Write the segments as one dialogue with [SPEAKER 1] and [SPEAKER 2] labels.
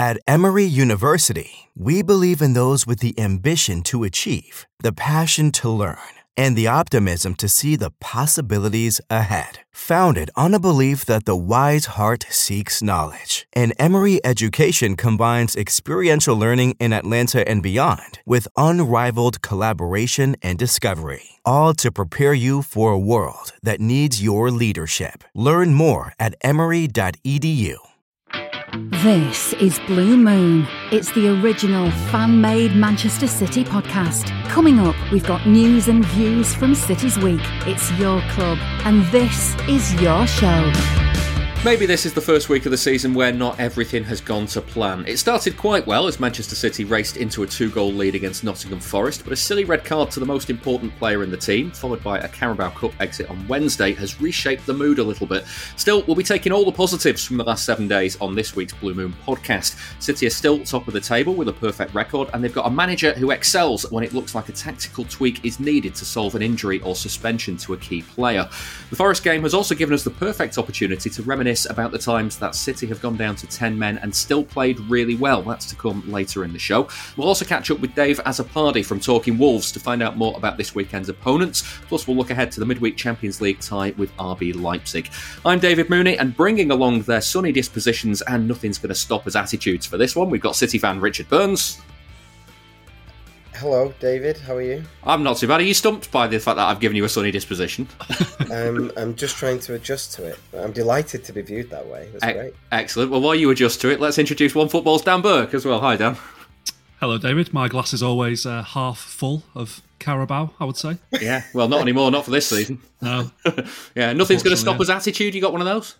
[SPEAKER 1] At Emory University, we believe in those with the ambition to achieve, the passion to learn, and the optimism to see the possibilities ahead. Founded on a belief that the wise heart seeks knowledge, and Emory education combines experiential learning in Atlanta and beyond with unrivaled collaboration and discovery, all to prepare you for a world that needs your leadership. Learn more at emory.edu.
[SPEAKER 2] This is Blue Moon. It's the original fan-made Manchester City podcast. Coming up, we've got news and views from City's Week. It's your club, and this is your show.
[SPEAKER 3] Maybe this is the first week of the season where not everything has gone to plan. It started quite well as Manchester City raced into a 2-goal lead against Nottingham Forest, but a silly red card to the most important player in the team, followed by a Carabao Cup exit on Wednesday, has reshaped the mood a little bit. Still, we'll be taking all the positives from the last 7 days on this week's Blue Moon podcast. City are still top of the table with a perfect record, and they've got a manager who excels when it looks like a tactical tweak is needed to solve an injury or suspension to a key player. The Forest game has also given us the perfect opportunity to reminisce about the times that City have gone down to 10 men and still played really well. That's to come later in the show. We'll also catch up with Dave Azzopardi from Talking Wolves to find out more about this weekend's opponents. Plus, we'll look ahead to the midweek Champions League tie with RB Leipzig. I'm David Mooney, and bringing along their sunny dispositions and nothing's going to stop us attitudes for this one, we've got City fan Richard Burns.
[SPEAKER 4] Hello, David. How are you?
[SPEAKER 3] I'm not too bad. Are you stumped by the fact that I've given you a sunny disposition?
[SPEAKER 4] I'm just trying to adjust to it. I'm delighted to be viewed that way. That's great.
[SPEAKER 3] Excellent. Well, while you adjust to it, let's introduce One Football's Dan Burke as well. Hi, Dan.
[SPEAKER 5] Hello, David. My glass is always half full of Carabao, I would say.
[SPEAKER 3] Yeah, well, not anymore. Not for this season.
[SPEAKER 5] No.
[SPEAKER 3] Yeah, nothing's going to stop us attitude. You got one of those?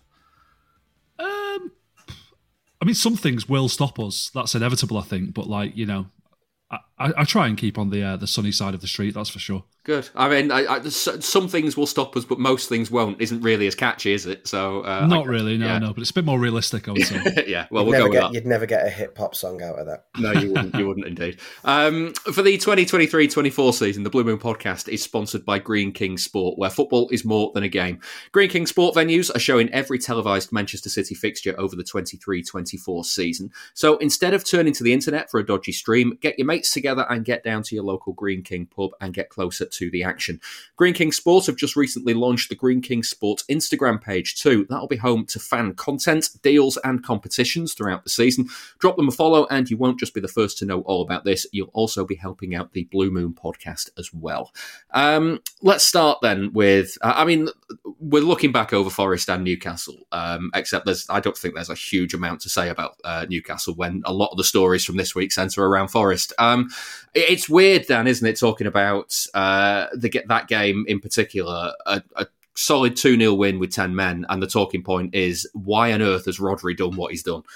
[SPEAKER 5] I mean, some things will stop us. That's inevitable, I think. But, I try and keep on the sunny side of the street, that's for sure.
[SPEAKER 3] Good. I mean, some things will stop us, but most things won't. Isn't really as catchy, is it? So
[SPEAKER 5] not really, no. But it's a bit more realistic, I would say.
[SPEAKER 3] Yeah. Well, we'll go with that.
[SPEAKER 4] You'd never get a hip hop song out of that.
[SPEAKER 3] No, you wouldn't. You wouldn't indeed. For the 2023-24 season, the Blue Moon podcast is sponsored by Greene King Sport, where football is more than a game. Greene King Sport venues are showing every televised Manchester City fixture over the 23-24 season. So instead of turning to the internet for a dodgy stream, get your mates together and get down to your local Greene King pub and get closer to the action. Greene King Sport have just recently launched the Greene King Sport Instagram page too. That'll be home to fan content, deals and competitions throughout the season. Drop them a follow and you won't just be the first to know all about this, you'll also be helping out the Blue Moon podcast as well. Let's start then with, we're looking back over Forest and Newcastle, except I don't think there's a huge amount to say about Newcastle when a lot of the stories from this week centre around Forest. It's weird, Dan, isn't it, talking about that game in particular, a solid 2-0 win with 10 men, and the talking point is, why on earth has Rodri done what he's done?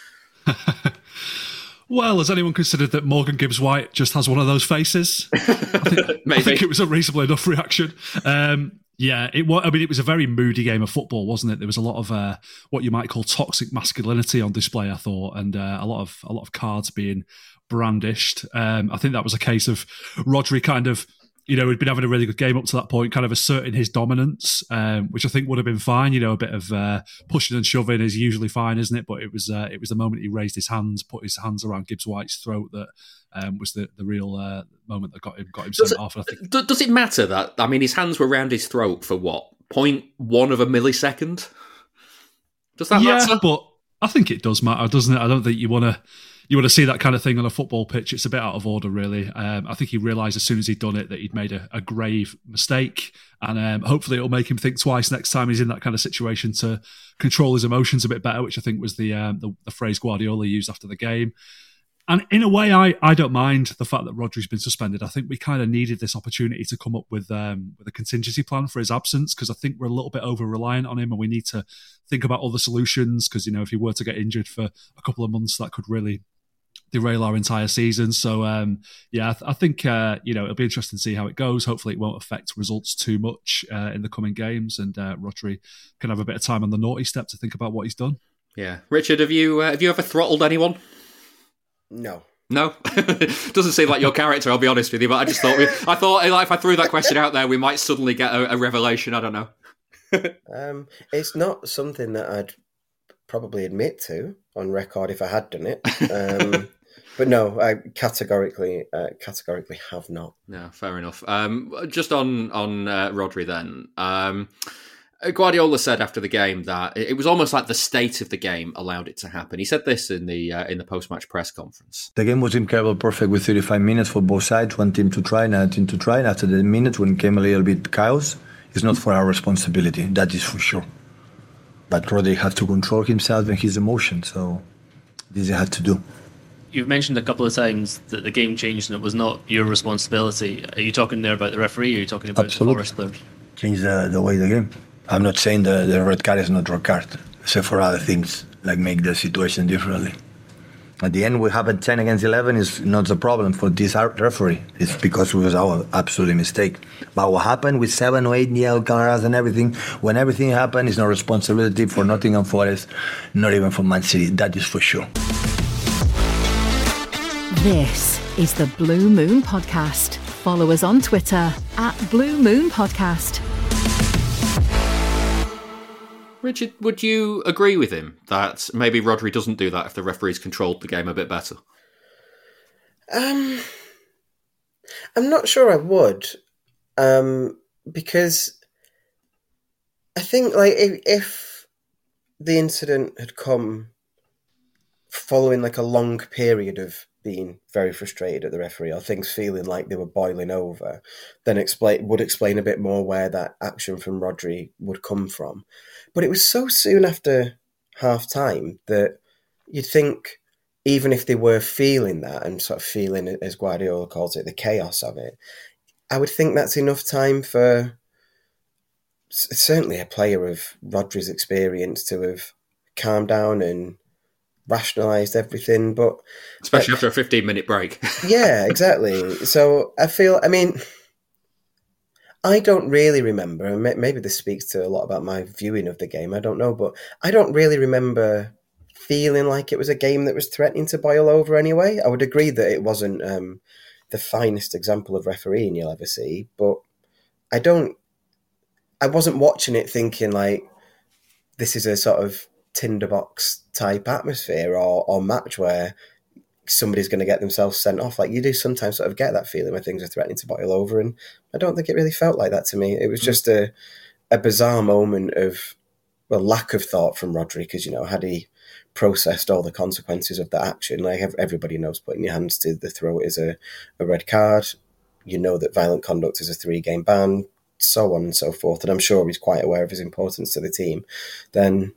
[SPEAKER 5] Well, has anyone considered that Morgan Gibbs-White just has one of those faces? I think it was a reasonable enough reaction. Yeah, it was a very moody game of football, wasn't it? There was a lot of what you might call toxic masculinity on display, I thought, and a lot of cards being brandished. I think that was a case of Rodri kind of, he'd been having a really good game up to that point, kind of asserting his dominance, which I think would have been fine. A bit of pushing and shoving is usually fine, isn't it? But it was the moment he raised his hands, put his hands around Gibbs-White's throat that was the real moment that got him sent off. I think.
[SPEAKER 3] Does it matter that, his hands were around his throat for what, 0.1 of a millisecond? Does that matter?
[SPEAKER 5] Yeah, but I think it does matter, doesn't it? I don't think you want to see that kind of thing on a football pitch. It's a bit out of order, really. I think he realised as soon as he'd done it that he'd made a grave mistake, and hopefully it'll make him think twice next time he's in that kind of situation to control his emotions a bit better, which I think was the phrase Guardiola used after the game. And in a way, I don't mind the fact that Rodri's been suspended. I think we kind of needed this opportunity to come up with a contingency plan for his absence, because I think we're a little bit over-reliant on him and we need to think about other solutions, because, if he were to get injured for a couple of months, that could really derail our entire season. So, I think, it'll be interesting to see how it goes. Hopefully it won't affect results too much in the coming games, and Rodri can have a bit of time on the naughty step to think about what he's done.
[SPEAKER 3] Yeah. Richard, have you ever throttled anyone?
[SPEAKER 4] No.
[SPEAKER 3] No? Doesn't seem like your character, I'll be honest with you, but I thought if I threw that question out there, we might suddenly get a revelation. I don't know.
[SPEAKER 4] It's not something that I'd probably admit to on record if I had done it. But no, I categorically have not.
[SPEAKER 3] No, fair enough. Just on Rodri then. Guardiola said after the game that it was almost like the state of the game allowed it to happen. He said this in the post-match press conference.
[SPEAKER 6] The game was incredible, perfect with 35 minutes for both sides, one team to try, another team to try. And after the minutes, when it came a little bit chaos, it's not for our responsibility, that is for sure. But Rodri had to control himself and his emotions, so this he had to do.
[SPEAKER 7] You've mentioned a couple of times that the game changed and it was not your responsibility. Are you talking there about the referee, or are you talking about the Forest players?
[SPEAKER 6] Change the way of the game. I'm not saying the red card is not red card, except for other things, like make the situation differently. At the end, we have a 10 against 11 is not the problem for this referee. It's because it was our absolute mistake. But what happened with 7 or 8 yellow cards and everything, when everything happened, it's no responsibility for Nottingham Forest, not even for Man City. That is for sure.
[SPEAKER 2] This is the Blue Moon Podcast. Follow us on Twitter @Blue Moon Podcast.
[SPEAKER 3] Richard, would you agree with him that maybe Rodri doesn't do that if the referees controlled the game a bit better?
[SPEAKER 4] I'm not sure I would, because I think like if the incident had come following like a long period of being very frustrated at the referee or things feeling like they were boiling over, then would explain a bit more where that action from Rodri would come from. But it was so soon after half-time that you'd think even if they were feeling that and sort of feeling, as Guardiola calls it, the chaos of it, I would think that's enough time for certainly a player of Rodri's experience to have calmed down and rationalised everything. But
[SPEAKER 3] especially after a 15-minute break.
[SPEAKER 4] Yeah, exactly. So I don't really remember, and maybe this speaks to a lot about my viewing of the game, I don't know, but I don't really remember feeling like it was a game that was threatening to boil over anyway. I would agree that it wasn't the finest example of refereeing you'll ever see, but I wasn't watching it thinking like this is a sort of tinderbox type atmosphere or match where somebody's going to get themselves sent off. Like you do sometimes sort of get that feeling when things are threatening to boil over, and I don't think it really felt like that to me. It was just a bizarre moment of lack of thought from Rodri, because had he processed all the consequences of that action, like everybody knows putting your hands to the throat is a red card, that violent conduct is a 3-game ban, so on and so forth, and I'm sure he's quite aware of his importance to the team. Then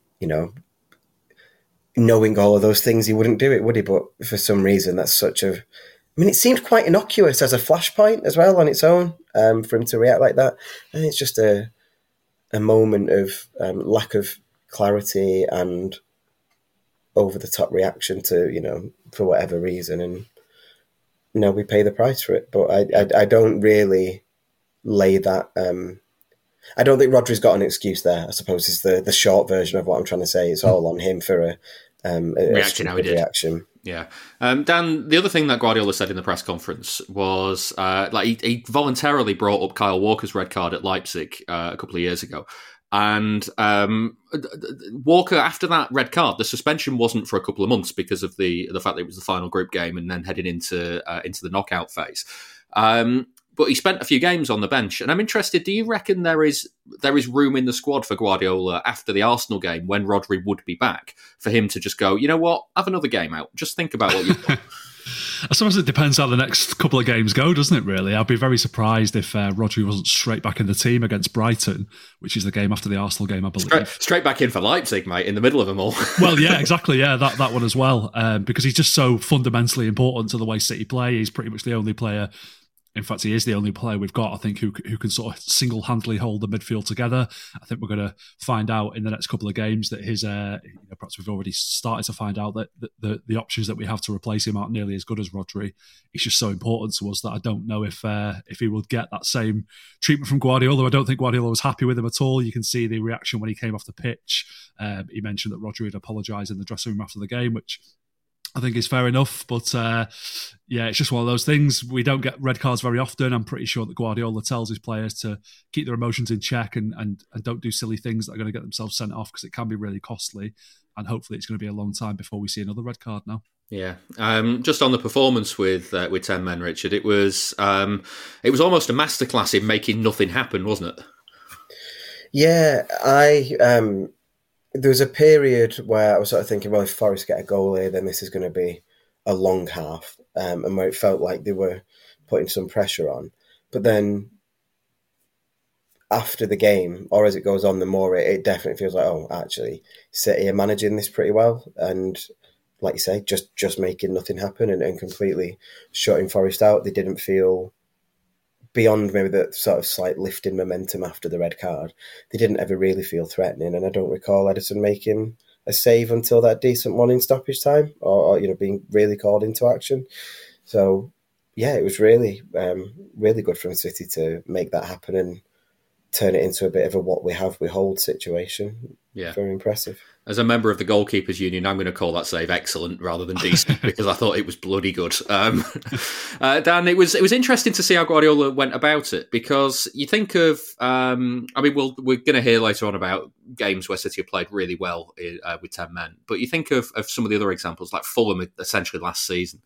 [SPEAKER 4] knowing all of those things, he wouldn't do it, would he? But for some reason, that's it seemed quite innocuous as a flashpoint as well on its own, for him to react like that. And it's just a moment of lack of clarity and over-the-top reaction to, for whatever reason. And, we pay the price for it. But I don't really lay that... I don't think Rodri's got an excuse there, I suppose, is the short version of what I'm trying to say. It's all on him for a
[SPEAKER 3] reaction how he did.
[SPEAKER 4] Reaction.
[SPEAKER 3] Yeah. Dan, the other thing that Guardiola said in the press conference was he voluntarily brought up Kyle Walker's red card at Leipzig a couple of years ago. And Walker, after that red card, the suspension wasn't for a couple of months because of the fact that it was the final group game and then heading into the knockout phase. But he spent a few games on the bench, and I'm interested. Do you reckon there is room in the squad for Guardiola after the Arsenal game, when Rodri would be back, for him to just go, you know what, have another game out. Just think about what you've done.
[SPEAKER 5] I suppose it depends how the next couple of games go, doesn't it, really? I'd be very surprised if Rodri wasn't straight back in the team against Brighton, which is the game after the Arsenal game, I believe.
[SPEAKER 3] Straight back in for Leipzig, mate, in the middle of them all.
[SPEAKER 5] Well, yeah, exactly. Yeah, that one as well. Because he's just so fundamentally important to the way City play. He's pretty much the only player... In fact, he is the only player we've got, I think, who can sort of single-handedly hold the midfield together. I think we're going to find out in the next couple of games that his, perhaps we've already started to find out that the options that we have to replace him aren't nearly as good as Rodri. He's just so important to us that I don't know if he would get that same treatment from Guardiola. I don't think Guardiola was happy with him at all. You can see the reaction when he came off the pitch. He mentioned that Rodri had apologised in the dressing room after the game, which I think it's fair enough, but yeah, it's just one of those things. We don't get red cards very often. I'm pretty sure that Guardiola tells his players to keep their emotions in check and don't do silly things that are going to get themselves sent off, because it can be really costly. And hopefully it's going to be a long time before we see another red card now. Yeah.
[SPEAKER 3] Just on the performance with 10 men, Richard, it was almost a masterclass in making nothing happen, wasn't it?
[SPEAKER 4] Yeah, there was a period where I was sort of thinking, well, if Forest get a goal here, then this is going to be a long half, and where it felt like they were putting some pressure on. But then after the game, or as it goes on, the more it definitely feels like, oh, actually, City are managing this pretty well. And like you say, just making nothing happen and completely shutting Forest out. They didn't feel, beyond maybe the sort of slight lift in momentum after the red card, they didn't ever really feel threatening. And I don't recall Ederson making a save until that decent one in stoppage time, or being really called into action. So yeah, it was really, really good from City to make that happen and turn it into a bit of a what we hold situation.
[SPEAKER 3] Yeah.
[SPEAKER 4] Very impressive.
[SPEAKER 3] As a member of the Goalkeepers Union, I'm going to call that save excellent rather than decent because I thought it was bloody good. Dan, it was interesting to see how Guardiola went about it, because you think of, we're going to hear later on about games where City have played really well with 10 men, but you think of some of the other examples, like Fulham essentially last season,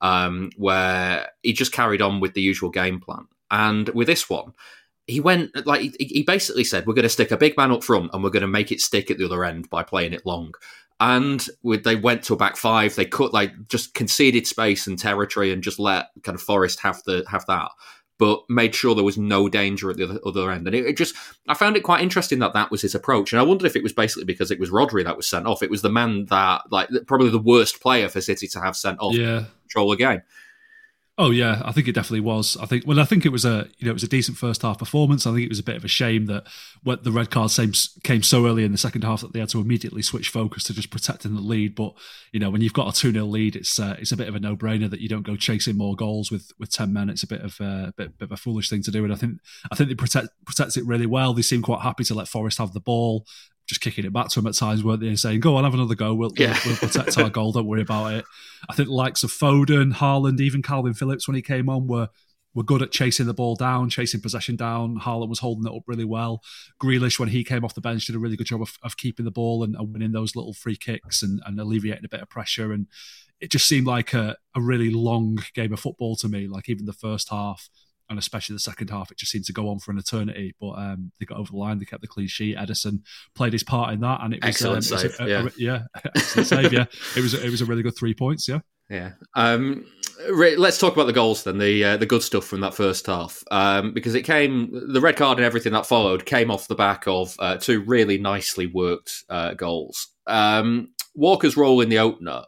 [SPEAKER 3] where he just carried on with the usual game plan. And with this one, he went, he basically said, we're going to stick a big man up front and we're going to make it stick at the other end by playing it long. And they went to a back five. They just conceded space and territory and just let kind of Forest have that, but made sure there was no danger at the other end. And I found it quite interesting that was his approach. And I wondered if it was basically because it was Rodri that was sent off. It was the man that, probably the worst player for City to have sent off to control the game.
[SPEAKER 5] Oh yeah, I think it definitely was. I think it was a decent first half performance. I think it was a bit of a shame that when the red card came so early in the second half that they had to immediately switch focus to just protecting the lead. But when you've got a 2-0 lead, it's a bit of a no-brainer that you don't go chasing more goals with 10 men. It's a bit of a foolish thing to do, and I think they protect it really well. They seem quite happy to let Forest have the ball, just kicking it back to him at times, weren't they, and saying, go on, have another go, we'll protect our goal, don't worry about it. I think the likes of Foden, Haaland, even Calvin Phillips when he came on were good at chasing the ball down, chasing possession down. Haaland was holding it up really well. Grealish, when he came off the bench, did a really good job of keeping the ball and winning those little free kicks and alleviating a bit of pressure. And it just seemed like a really long game of football to me, like even the first half, and especially the second half, it just seemed to go on for an eternity. But they got over the line, they kept the clean sheet. Ederson played his part in that, and it was
[SPEAKER 3] excellent save.
[SPEAKER 5] Excellent save. Yeah, it was a really good 3 points. Yeah.
[SPEAKER 3] Yeah. Let's talk about the goals then, the good stuff from that first half, because the red card and everything that followed came off the back of two really nicely worked goals. Walker's role in the opener,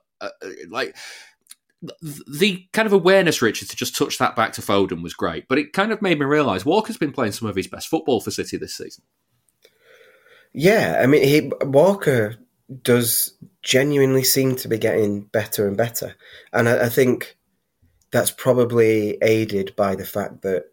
[SPEAKER 3] the kind of awareness, Richard, to just touch that back to Foden was great, but it kind of made me realise Walker's been playing some of his best football for City this season.
[SPEAKER 4] Yeah, Walker does genuinely seem to be getting better and better, and I think that's probably aided by the fact that,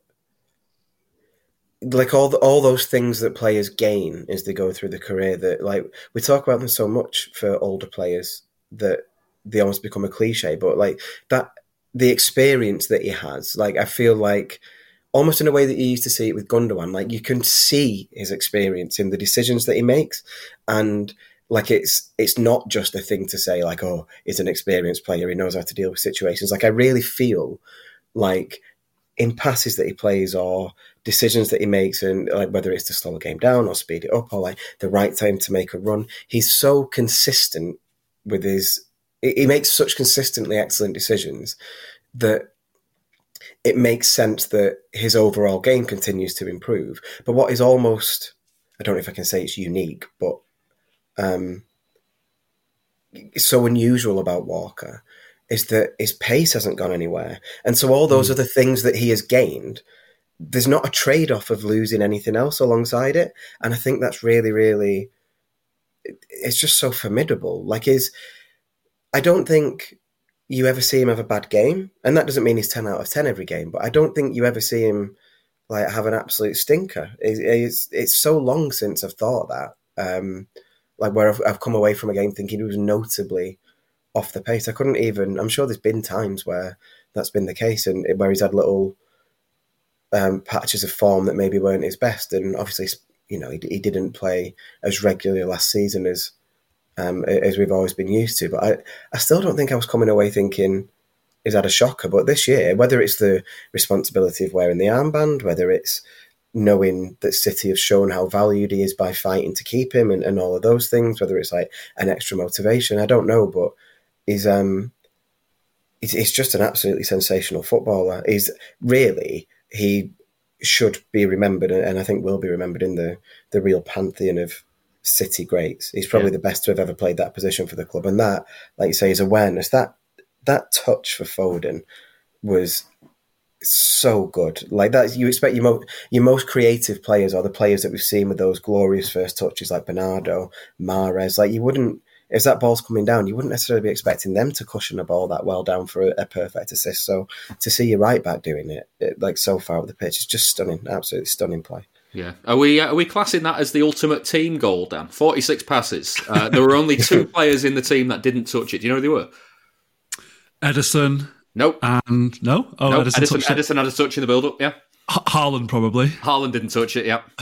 [SPEAKER 4] like, all those things that players gain as they go through the career, that, like, we talk about them so much for older players that they almost become a cliche, but like that, the experience that he has, like, I feel like almost in a way that you used to see it with Gundogan, like you can see his experience in the decisions that he makes, and like it's not just a thing to say like, oh, he's an experienced player, he knows how to deal with situations. Like, I really feel like in passes that he plays or decisions that he makes, and like whether it's to slow a game down or speed it up or like the right time to make a run, he's so consistent with he makes such consistently excellent decisions that it makes sense that his overall game continues to improve. But what is almost, I don't know if I can say it's unique, but it's so unusual about Walker is that his pace hasn't gone anywhere. And so all those other things that he has gained, there's not a trade-off of losing anything else alongside it. And I think that's really, really, it's just so formidable. Like, I don't think you ever see him have a bad game, and that doesn't mean he's 10 out of 10 every game, but I don't think you ever see him like have an absolute stinker. It's so long since I've thought that, like where I've come away from a game thinking he was notably off the pace. I couldn't even. I'm sure there's been times where that's been the case, and where he's had little patches of form that maybe weren't his best. And obviously, he didn't play as regularly last season as we've always been used to. But I still don't think I was coming away thinking he's had a shocker. But this year, whether it's the responsibility of wearing the armband, whether it's knowing that City have shown how valued he is by fighting to keep him and all of those things, whether it's like an extra motivation, I don't know, but he's just an absolutely sensational footballer. He should be remembered, and I think will be remembered in the real pantheon of City greats. He's probably the best to have ever played that position for the club, and that, like you say, his awareness, that touch for Foden was so good. Like that, you expect your most creative players are the players that we've seen with those glorious first touches, like Bernardo, Mahrez. Like you wouldn't, as that ball's coming down, you wouldn't necessarily be expecting them to cushion a ball that well down for a perfect assist. So to see your right back doing it like so far up the pitch is just stunning, absolutely stunning play.
[SPEAKER 3] Yeah, are we classing that as the ultimate team goal, Dan? 46 passes. There were only 2 players in the team that didn't touch it. Do you know who they were?
[SPEAKER 5] Edison.
[SPEAKER 3] Nope.
[SPEAKER 5] And no? Oh,
[SPEAKER 3] nope. Edison had a touch in the build-up, yeah.
[SPEAKER 5] Haaland, probably.
[SPEAKER 3] Haaland didn't touch it, yeah.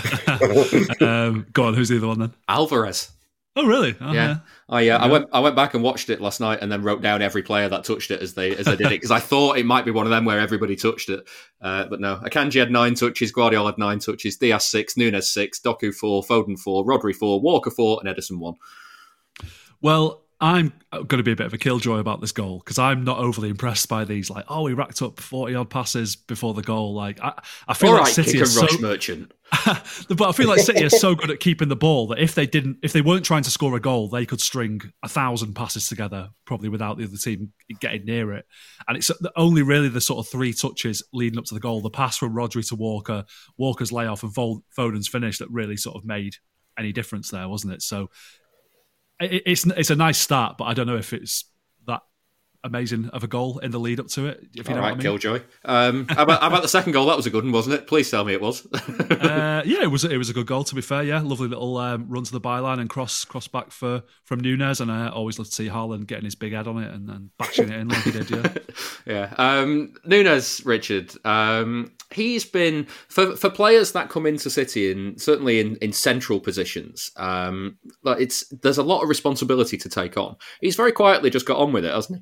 [SPEAKER 5] Go on, who's the other one then?
[SPEAKER 3] Alvarez.
[SPEAKER 5] Oh, really? Oh,
[SPEAKER 3] yeah. I went back and watched it last night and then wrote down every player that touched it as they did it, because I thought it might be one of them where everybody touched it. But no. Akanji had 9 touches, Guardiola had 9 touches, Diaz 6, Núñez 6, Doku 4, Foden 4, Rodri 4, Walker 4, and Edison 1.
[SPEAKER 5] Well, I'm going to be a bit of a killjoy about this goal because I'm not overly impressed by these. Like, he racked up 40-odd passes before the goal. Like, I feel like City is so...
[SPEAKER 3] Merchant.
[SPEAKER 5] But I feel like City is so good at keeping the ball that if they weren't trying to score a goal, they could string 1,000 passes together, probably without the other team getting near it. And it's only really the sort of 3 touches leading up to the goal, the pass from Rodri to Walker, Walker's layoff and Foden's finish that really sort of made any difference there, wasn't it? So it's a nice start, but I don't know if it's that amazing of a goal in the lead up to it. If you know what I mean.
[SPEAKER 3] Killjoy. How about the second goal? That was a good one, wasn't it? Please tell me it was.
[SPEAKER 5] Yeah, it was a good goal. To be fair, yeah, lovely little run to the byline and cross back from Núñez, and I always love to see Haaland getting his big head on it and bashing it in like he did. Yeah,
[SPEAKER 3] yeah. Núñez, Richard. He's been for players that come into City and certainly in central positions. There's a lot of responsibility to take on. He's very quietly just got on with it, hasn't he?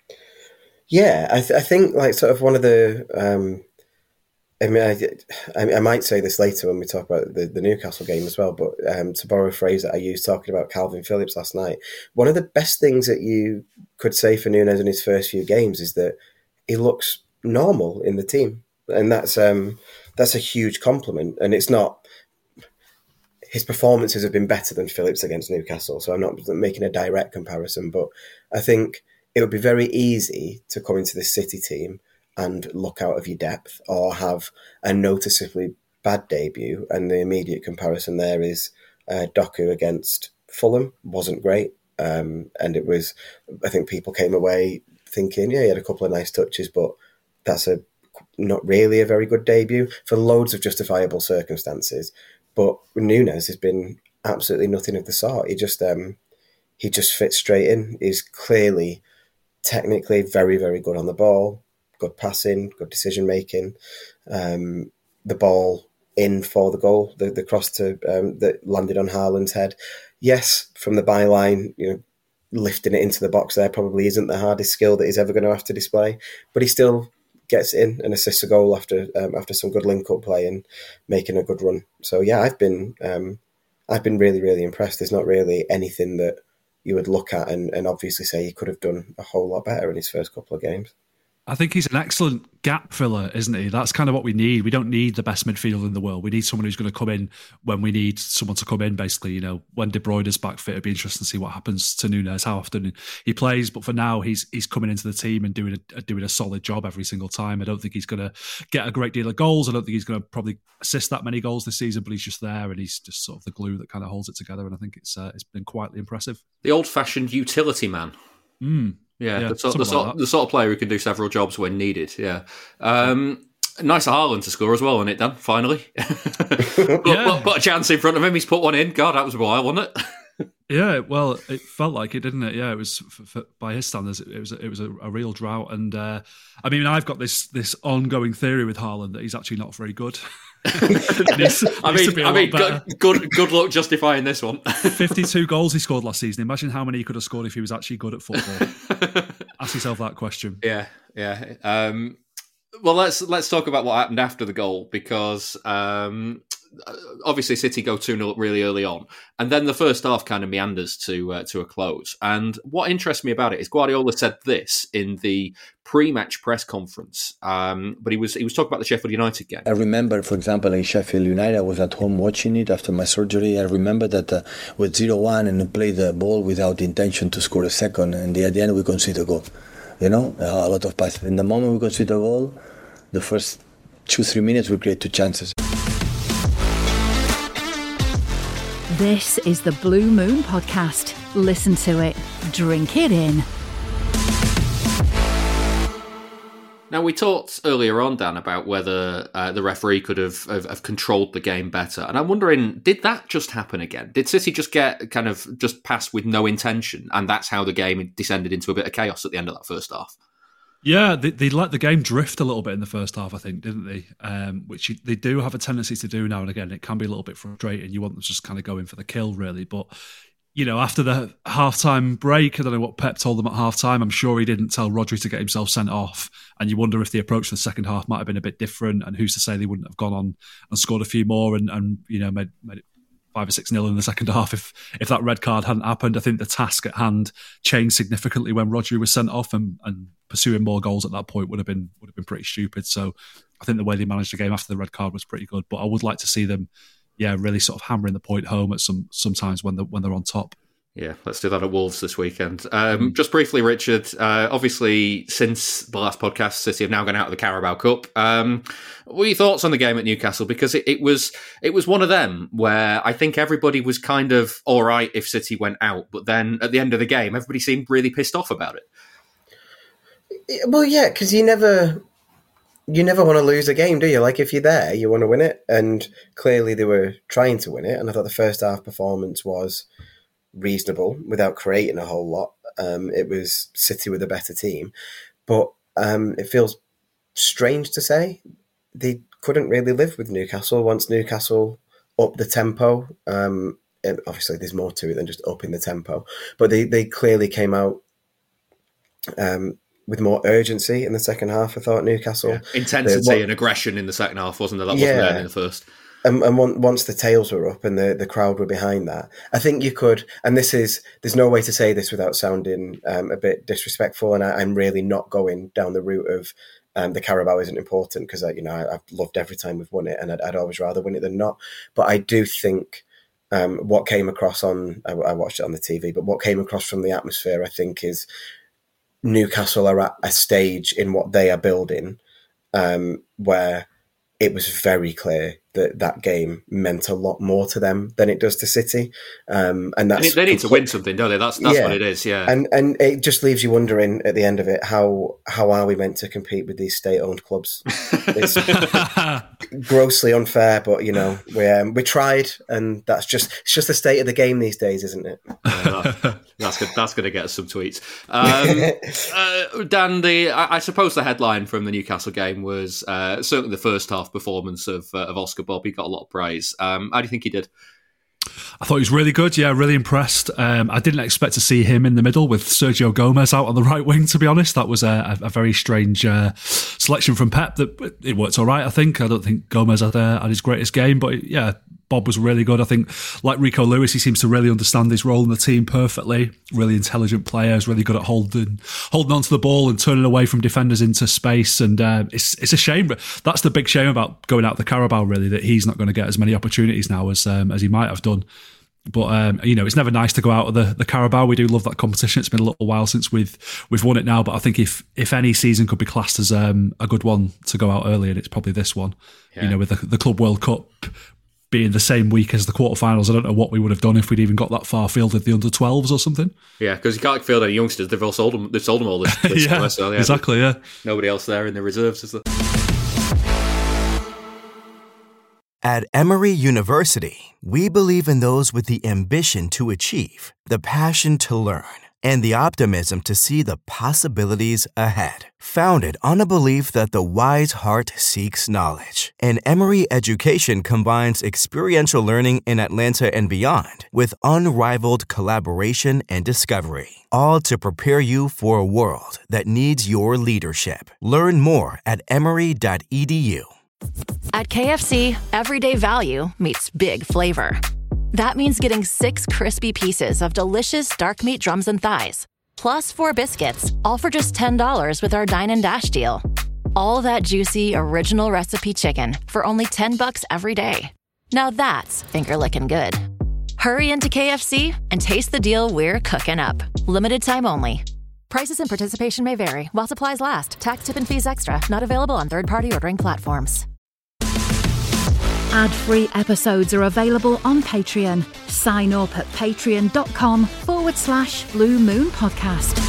[SPEAKER 4] Yeah, I think like sort of one of the. I might say this later when we talk about the Newcastle game as well, but to borrow a phrase that I used talking about Calvin Phillips last night, one of the best things that you could say for Núñez in his first few games is that he looks normal in the team. And that's a huge compliment. And it's not... His performances have been better than Phillips against Newcastle, so I'm not making a direct comparison, but I think it would be very easy to come into this City team and look out of your depth or have a noticeably bad debut. And the immediate comparison there is Doku against Fulham. Wasn't great. And it was... I think people came away thinking, yeah, he had a couple of nice touches, but that's not really a very good debut for loads of justifiable circumstances. But Núñez has been absolutely nothing of the sort. He just fits straight in. He's clearly technically very, very good on the ball, good passing, good decision making. The ball in for the goal, the cross that landed on Haaland's head. Yes, from the byline, lifting it into the box there probably isn't the hardest skill that he's ever going to have to display, but he still gets in and assists a goal after some good link-up play and making a good run. So yeah, I've been really, really impressed. There's not really anything that you would look at and obviously say he could have done a whole lot better in his first couple of games.
[SPEAKER 5] I think he's an excellent gap filler, isn't he? That's kind of what we need. We don't need the best midfielder in the world. We need someone who's going to come in when we need someone to come in, basically. When De Bruyne is back fit, it'd be interesting to see what happens to Núñez, how often he plays. But for now, he's coming into the team and doing a solid job every single time. I don't think he's going to get a great deal of goals. I don't think he's going to probably assist that many goals this season, but he's just there and he's just sort of the glue that kind of holds it together. And I think it's been quietly impressive.
[SPEAKER 3] The old-fashioned utility man. Yeah, the sort of player who can do several jobs when needed. Yeah. Nice of Haaland to score as well, isn't it, Dan? Finally. Put a chance in front of him. He's put one in. God, that was a while, wasn't it?
[SPEAKER 5] Yeah, well, it felt like it, didn't it? Yeah, it was by his standards, it was a real drought. And I mean, I've got this ongoing theory with Haaland that he's actually not very good.
[SPEAKER 3] I mean, good luck justifying this one.
[SPEAKER 5] 52 goals he scored last season. Imagine how many he could have scored if he was actually good at football. Ask yourself that question.
[SPEAKER 3] Yeah. Well, let's talk about what happened after the goal, because obviously City go 2-0 really early on, and then the first half kind of meanders to a close. And what interests me about it is Guardiola said this in the pre-match press conference, but he was talking about the Sheffield United game.
[SPEAKER 6] I remember, for example, in Sheffield United, I was at home watching it after my surgery. I remember that with 0-1 and played the ball without the intention to score a second, and at the end we conceded a goal. A lot of passes. In the moment we conceded a goal, the first 2-3 minutes we create 2 chances.
[SPEAKER 2] This is the Blue Moon Podcast. Listen to it, drink it in.
[SPEAKER 3] Now, we talked earlier on, Dan, about whether the referee could have controlled the game better. And I'm wondering, did that just happen again? Did City just get kind of just passed with no intention? And that's how the game descended into a bit of chaos at the end of that first half?
[SPEAKER 5] Yeah, they let the game drift a little bit in the first half, I think, didn't they? Which they do have a tendency to do now and again. It can be a little bit frustrating. You want them to just kind of go in for the kill, really. But, after the half-time break, I don't know what Pep told them at half-time. I'm sure he didn't tell Rodri to get himself sent off. And you wonder if the approach to the second half might have been a bit different. And who's to say they wouldn't have gone on and scored a few more and made it 5 or 6-0 in the second half if that red card hadn't happened. I think the task at hand changed significantly when Rodri was sent off, and pursuing more goals at that point would have been pretty stupid. So I think the way they managed the game after the red card was pretty good. But I would like to see them, really sort of hammering the point home at sometimes when they're on top.
[SPEAKER 3] Yeah, let's do that at Wolves this weekend. Just briefly, Richard, obviously since the last podcast, City have now gone out of the Carabao Cup. What are your thoughts on the game at Newcastle? Because it was one of them where I think everybody was kind of all right if City went out, but then at the end of the game, everybody seemed really pissed off about it.
[SPEAKER 4] Well, yeah, because you never want to lose a game, do you? Like, if you're there, you want to win it. And clearly they were trying to win it. And I thought the first half performance was reasonable without creating a whole lot. It was City with a better team. But it feels strange to say they couldn't really live with Newcastle once Newcastle upped the tempo. Obviously, there's more to it than just upping the tempo. But they clearly came out with more urgency in the second half, I thought, Newcastle. Yeah.
[SPEAKER 3] Intensity and aggression in the second half, wasn't there? That wasn't there in the first.
[SPEAKER 4] And once the tails were up and the crowd were behind that, I think you could, and there's no way to say this without sounding a bit disrespectful, and I'm really not going down the route of the Carabao isn't important, because I've loved every time we've won it, and I'd always rather win it than not. But I do think what came across I watched it on the TV, but what came across from the atmosphere, I think, is Newcastle are at a stage in what they are building where it was very clear that game meant a lot more to them than it does to City, and that's
[SPEAKER 3] they need to win something, don't they? That's what it is, yeah.
[SPEAKER 4] And it just leaves you wondering at the end of it, how are we meant to compete with these state-owned clubs? It's grossly unfair, but we tried, and it's just the state of the game these days, isn't it?
[SPEAKER 3] That's good. That's going to get us some tweets. Dan, I suppose the headline from the Newcastle game was certainly the first half performance of Oscar Bob. He got a lot of praise. How do you think he did?
[SPEAKER 5] I thought he was really good. Yeah, really impressed. I didn't expect to see him in the middle with Sergio Gomez out on the right wing, to be honest. That was a very strange selection from Pep. That it worked all right, I think. I don't think Gomez had his greatest game, but yeah, Bob was really good. I think, like Rico Lewis, he seems to really understand his role in the team perfectly. Really intelligent player, is really good at holding on to the ball and turning away from defenders into space. And it's a shame. That's the big shame about going out the Carabao, really, that he's not going to get as many opportunities now as he might have done. But it's never nice to go out of the Carabao. We do love that competition. It's been a little while since we've won it now. But I think if any season could be classed as a good one to go out early, and it's probably this one. Yeah. With the Club World Cup being the same week as the quarterfinals, I don't know what we would have done if we'd even got that far fielded the under-12s or something.
[SPEAKER 3] Yeah, because you can't field any youngsters. They've all sold them. They've sold them all this summer. So, yeah,
[SPEAKER 5] exactly. Yeah,
[SPEAKER 3] nobody else there in the reserves, is there?
[SPEAKER 1] At Emory University, we believe in those with the ambition to achieve, the passion to learn, and the optimism to see the possibilities ahead. Founded on a belief that the wise heart seeks knowledge, and Emory education combines experiential learning in Atlanta and beyond with unrivaled collaboration and discovery, all to prepare you for a world that needs your leadership. Learn more at emory.edu.
[SPEAKER 8] At KFC, everyday value meets big flavor. That means getting 6 crispy pieces of delicious dark meat drums and thighs, plus 4 biscuits, all for just $10 with our Dine and Dash deal. All that juicy, original recipe chicken for only $10 every day. Now that's finger-licking good. Hurry into KFC and taste the deal we're cooking up. Limited time only. Prices and participation may vary while supplies last. Tax, tip, and fees extra. Not available on third-party ordering platforms.
[SPEAKER 2] Ad-free episodes are available on Patreon. Sign up at patreon.com/Blue Moon Podcast.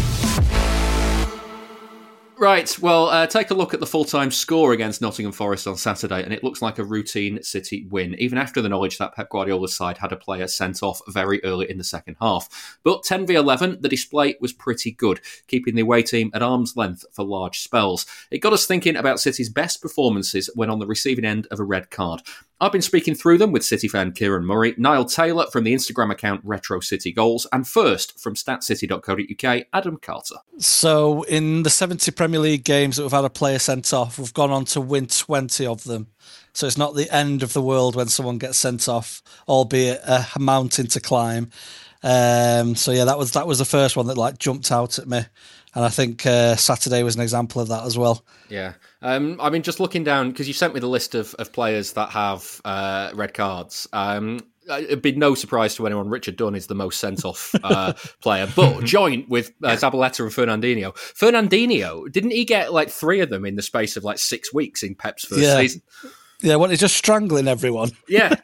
[SPEAKER 3] Right, well, take a look at the full-time score against Nottingham Forest on Saturday, and it looks like a routine City win, even after the knowledge that Pep Guardiola's side had a player sent off very early in the second half. But 10v11, the display was pretty good, keeping the away team at arm's length for large spells. It got us thinking about City's best performances when on the receiving end of a red card. I've been speaking through them with City fan Kieran Murray, Niall Taylor from the Instagram account Retro City Goals, and first from statscity.co.uk, Adam Carter.
[SPEAKER 9] So in the 70 Premier League games that we've had a player sent off, we've gone on to win 20 of them. So it's not the end of the world when someone gets sent off, albeit a mountain to climb. So yeah, that was the first one that jumped out at me. And I think Saturday was an example of that as well.
[SPEAKER 3] Yeah. I mean, just looking down, because you sent me the list of players that have red cards. It'd be no surprise to anyone, Richard Dunn is the most sent-off player, but joint with Zabaleta and Fernandinho. Fernandinho, didn't he get 3 of them in the space of 6 weeks in Pep's first season?
[SPEAKER 9] Yeah, he's just strangling everyone.
[SPEAKER 3] Yeah.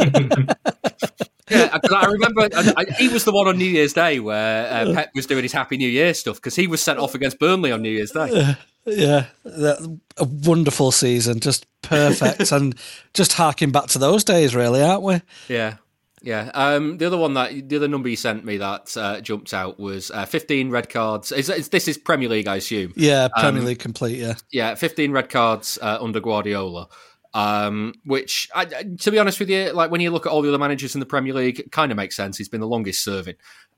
[SPEAKER 3] Yeah, because I remember he was the one on New Year's Day where Pep was doing his Happy New Year stuff because he was sent off against Burnley on New Year's Day.
[SPEAKER 9] Yeah, a wonderful season, just perfect, and just harking back to those days, really, aren't we?
[SPEAKER 3] Yeah. Yeah. The other number you sent me that jumped out was 15 red cards. This is Premier League, I assume.
[SPEAKER 9] Yeah, Premier League complete. Yeah.
[SPEAKER 3] Yeah, 15 red cards under Guardiola. Which, to be honest with you, when you look at all the other managers in the Premier League, it kind of makes sense. He's been the longest serving.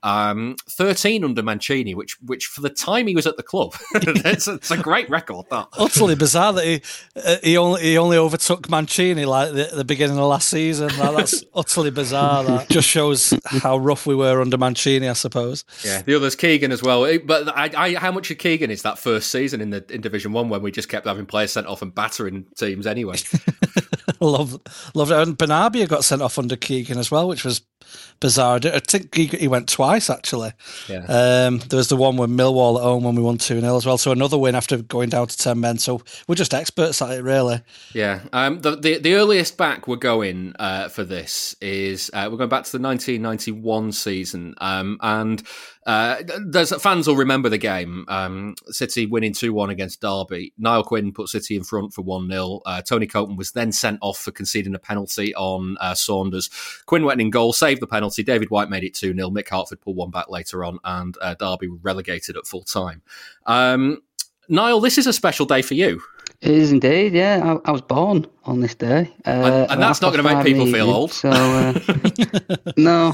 [SPEAKER 3] 13 under Mancini, which for the time he was at the club, it's a great record. That
[SPEAKER 9] utterly bizarre that he only overtook Mancini at the beginning of last season. That's utterly bizarre. That just shows how rough we were under Mancini, I suppose. Yeah,
[SPEAKER 3] the other's Keegan as well. But how much of Keegan is that first season in Division 1 when we just kept having players sent off and battering teams anyway?
[SPEAKER 9] Love it. And Benabia got sent off under Keegan as well, which was bizarre. I think he went twice, actually. Yeah. There was the one with Millwall at home when we won 2-0 as well. So another win after going down to 10 men. So we're just experts at it, really.
[SPEAKER 3] Yeah. The earliest back we're going for this is we're going back to the 1991 season. And there's fans will remember the game. City winning 2-1 against Derby. Niall Quinn put City in front for 1-0. Tony Coton was then sent off for conceding a penalty on Saunders. Quinn went in goal, saved the penalty. David White made it 2-0. Mick Hartford pulled one back later on, and Derby were relegated at full time. Niall, this is a special day for you.
[SPEAKER 10] It is indeed, yeah. I was born on this day.
[SPEAKER 3] And that's not going to make people feel old.
[SPEAKER 10] So, no.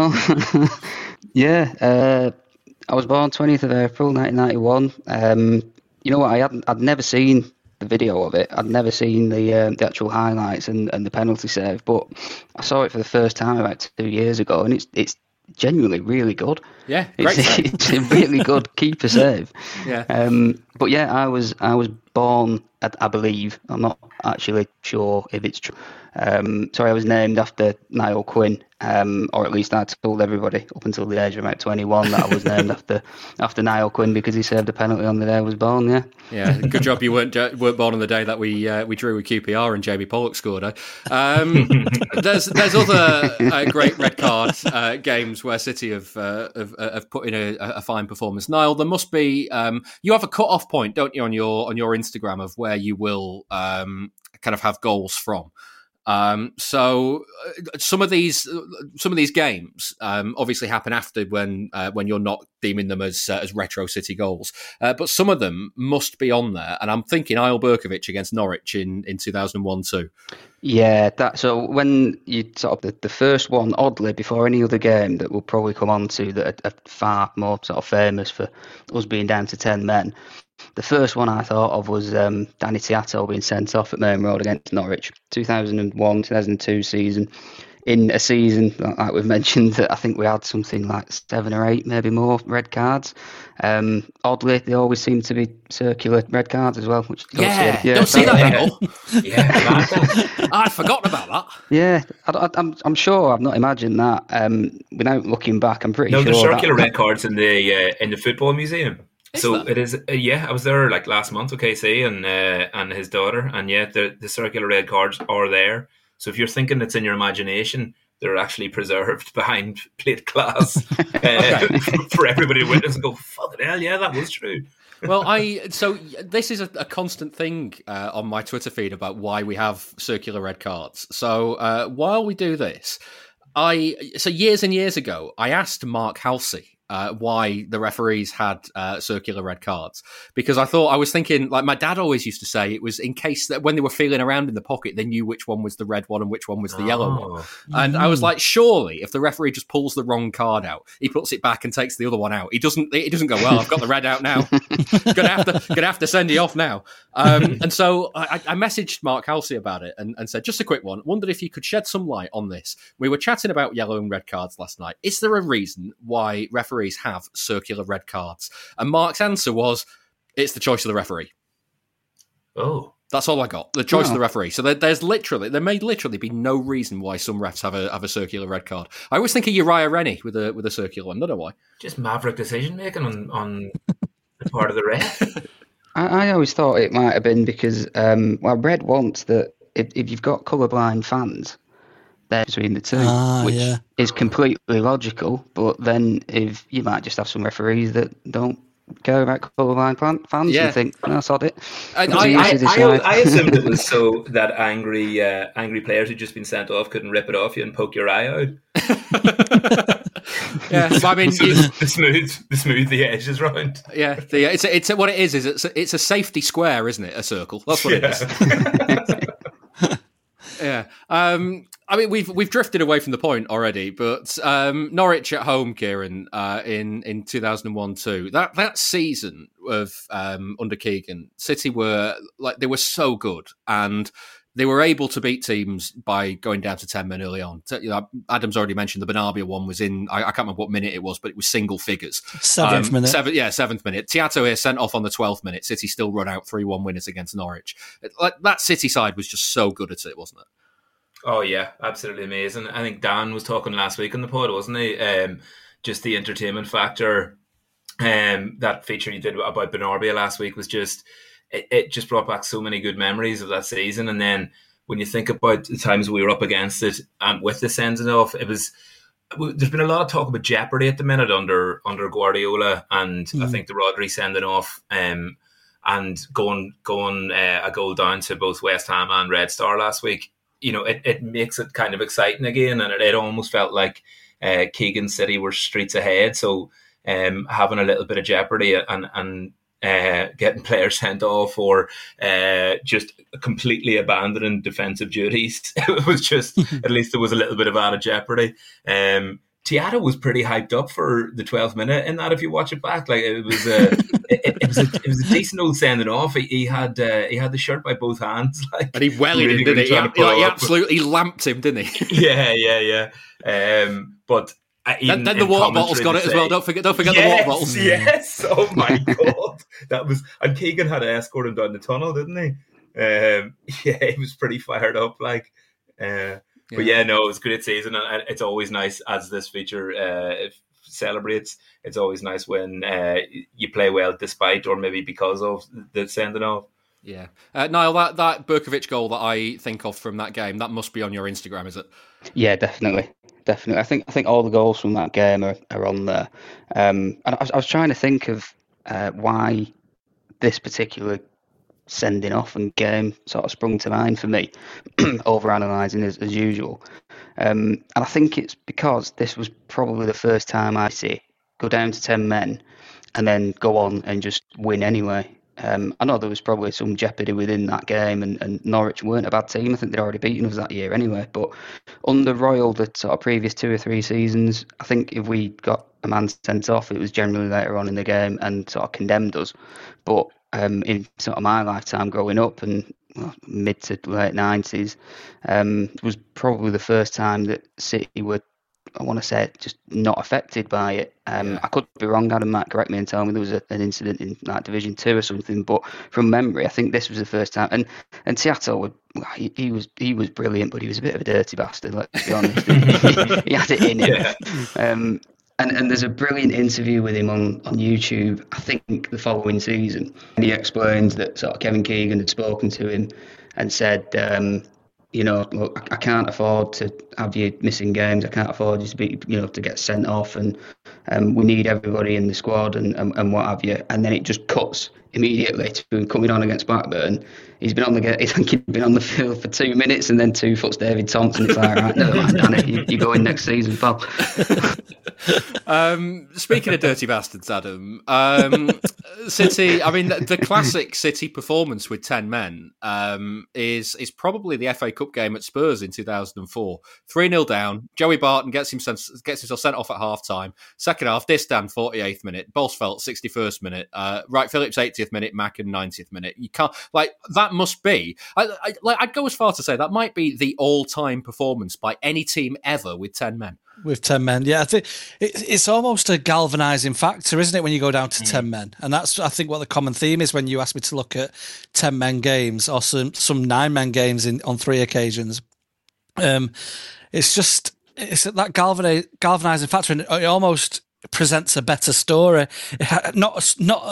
[SPEAKER 10] Yeah, I was born 20th of April, 1991. You know what, I'd never seen the video of it. I'd never seen the actual highlights and the penalty save, but I saw it for the first time about 2 years ago, and it's genuinely really good.
[SPEAKER 3] Yeah, great save.
[SPEAKER 10] It's a really good keeper save.
[SPEAKER 3] Yeah.
[SPEAKER 10] But yeah, I was born, I believe, I'm not actually sure if it's true. Sorry, I was named after Niall Quinn, or at least I told everybody up until the age of about 21 that I was named after Niall Quinn because he saved a penalty on the day I was born. Yeah.
[SPEAKER 3] Yeah. Good job you weren't born on the day that we drew with QPR and Jamie Pollock scored. There's other great red card games where City have put in a fine performance. Niall, there must be you have a cut-off point, don't you, on your Instagram of where you will kind of have goals from. So some of these games obviously happen after when you're not deeming them as retro City goals, but some of them must be on there. And I'm thinking Eyal Berkovic against Norwich in 2001 too.
[SPEAKER 10] Yeah, so when you sort of the first one, oddly, before any other game that we'll probably come on to that are far more sort of famous for us being down to 10 men. The first one I thought of was Danny Tiatto being sent off at Main Road against Norwich, 2001-2002 season. In a season, like we've mentioned, that I think we had something like 7 or 8, maybe more, red cards. Oddly, they always seem to be circular red cards as well. Which
[SPEAKER 3] don't see that angle. I'd forgotten about that.
[SPEAKER 10] Yeah, I'm sure I've not imagined that. Without looking back, I'm pretty sure.
[SPEAKER 11] No, there's circular red cards in the football museum. It is. I was there like last month with KC and his daughter, and the circular red cards are there. So if you're thinking it's in your imagination, they're actually preserved behind plate glass for everybody to witness and go, fucking hell, yeah, that was true.
[SPEAKER 3] Well, so this is a constant thing on my Twitter feed about why we have circular red cards. So while we do this, years and years ago, I asked Mark Halsey why the referees had circular red cards, because I was thinking, like my dad always used to say, it was in case that when they were feeling around in the pocket, they knew which one was the red one and which one was the yellow one. And I was like, surely if the referee just pulls the wrong card out, he puts it back and takes the other one out. He doesn't go, well, I've got the red out now. gonna have to send you off now. And so I messaged Mark Halsey about it and said, just a quick one, wondered if you could shed some light on this. We were chatting about yellow and red cards last night. Is there a reason why referees have circular red cards? And Mark's answer was, it's the choice of the referee.
[SPEAKER 11] Oh,
[SPEAKER 3] that's all I got. The choice of the referee. So there may literally be no reason why some refs have a circular red card. I always think of Uriah Rennie with a circular one. I don't know why.
[SPEAKER 11] Just maverick decision making on the part of the ref.
[SPEAKER 10] I always thought it might have been because I read once that if you've got colourblind fans, there between the two, which is completely logical. But then if you might just have some referees that don't care about colourblind fans and think, no, sod it.
[SPEAKER 11] I assumed it was so that angry players who'd just been sent off couldn't rip it off you and poke your eye out.
[SPEAKER 3] Yeah, I mean,
[SPEAKER 11] the smooth the edges round.
[SPEAKER 3] Yeah, it's what it is it's a safety square, isn't it? A circle. That's what it is. Yeah. I mean, we've drifted away from the point already, but Norwich at home, Kieran, in 2001-2, that season of under Keegan, City were they were so good, and they were able to beat teams by going down to 10 men early on. Adam's already mentioned the Benarbia one was in, I can't remember what minute it was, but it was single figures.
[SPEAKER 9] 7th minute.
[SPEAKER 3] 7th minute. Tiatto here sent off on the 12th minute. City still run out 3-1 winners against Norwich. That City side was just so good at it, wasn't it?
[SPEAKER 11] Oh, yeah, absolutely amazing. I think Dan was talking last week on the pod, wasn't he? Just the entertainment factor. That feature you did about Benarbia last week was just... It just brought back so many good memories of that season. And then when you think about the times we were up against it and with the sending off, there's been a lot of talk about jeopardy at the minute under Guardiola, and I think the Rodri sending off and going a goal down to both West Ham and Red Star last week. You know, it makes it kind of exciting again, and it almost felt like Keegan City were streets ahead. So having a little bit of jeopardy and getting players sent off or just completely abandoning defensive duties. It was just, at least there was a little bit of added jeopardy. Tiatto was pretty hyped up for the 12th minute in that, if you watch it back. Like it was it was a decent old sending off. He had the shirt by both hands. Like,
[SPEAKER 3] and he wellied him, didn't he? He absolutely lamped him, didn't he?
[SPEAKER 11] Yeah. But
[SPEAKER 3] then the water bottles got it as well. Don't forget the water bottles.
[SPEAKER 11] Yes. Oh my god, that was. And Keegan had to escort him down the tunnel, didn't he? He was pretty fired up. Like, but yeah, no, it was a great season, and it's always nice as this feature celebrates. It's always nice when you play well despite or maybe because of the sending off.
[SPEAKER 3] Yeah, Niall, that Berkovic goal that I think of from that game, that must be on your Instagram, is it?
[SPEAKER 10] Yeah, definitely. I think all the goals from that game are on there. And I was trying to think of why this particular sending off and game sort of sprung to mind for me, over-analysing as usual. And I think it's because this was probably the first time I see go down to 10 men and then go on and just win anyway. I know there was probably some jeopardy within that game, and Norwich weren't a bad team. I think they'd already beaten us that year anyway. But under Royal, the sort of previous 2 or 3 seasons, I think if we got a man sent off, it was generally later on in the game and sort of condemned us. But in sort of my lifetime growing up and mid to late 90s, it was probably the first time that City were, I want to say, just not affected by it. I could be wrong. Adam might correct me and tell me there was an incident in like Division 2 or something. But from memory, I think this was the first time. And Seattle, he was brilliant, but he was a bit of a dirty bastard. Let's be honest. He had it in him. Yeah. And there's a brilliant interview with him on YouTube, I think the following season. And he explains that sort of Kevin Keegan had spoken to him and said, look, I can't afford to have you missing games. I can't afford you to be, to get sent off, and we need everybody in the squad and what have you. And then it just cuts immediately to him coming on against Blackburn. He's been on the field for 2 minutes, and then 2 foots David Thompson. It's like, right, never mind, Danny, you go in next season, pal.
[SPEAKER 3] Speaking of dirty bastards, Adam, City. I mean, the classic City performance with 10 men is probably the FA Cup game at Spurs in 2004. 3-0 down. Joey Barton gets himself sent off at half time. Second half, Distan 48th minute, Bosfeldt 61st minute, Wright Phillips 80th minute, Macken 90th minute. You can't that must be. I'd go as far to say that might be the all-time performance by any team ever with 10 men.
[SPEAKER 9] With 10 men, yeah. I think it's almost a galvanising factor, isn't it, when you go down to 10 men? And that's, I think, what the common theme is when you ask me to look at 10 men games or some 9 men games on 3 occasions. It's that galvanising factor, and it almost presents a better story. Not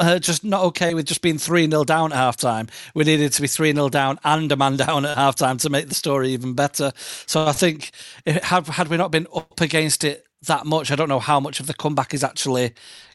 [SPEAKER 9] okay with just being 3-0 down at half time. We needed to be 3-0 down and a man down at half time to make the story even better. So I think had we not been up against it that much, I don't know how much of the comeback is actually,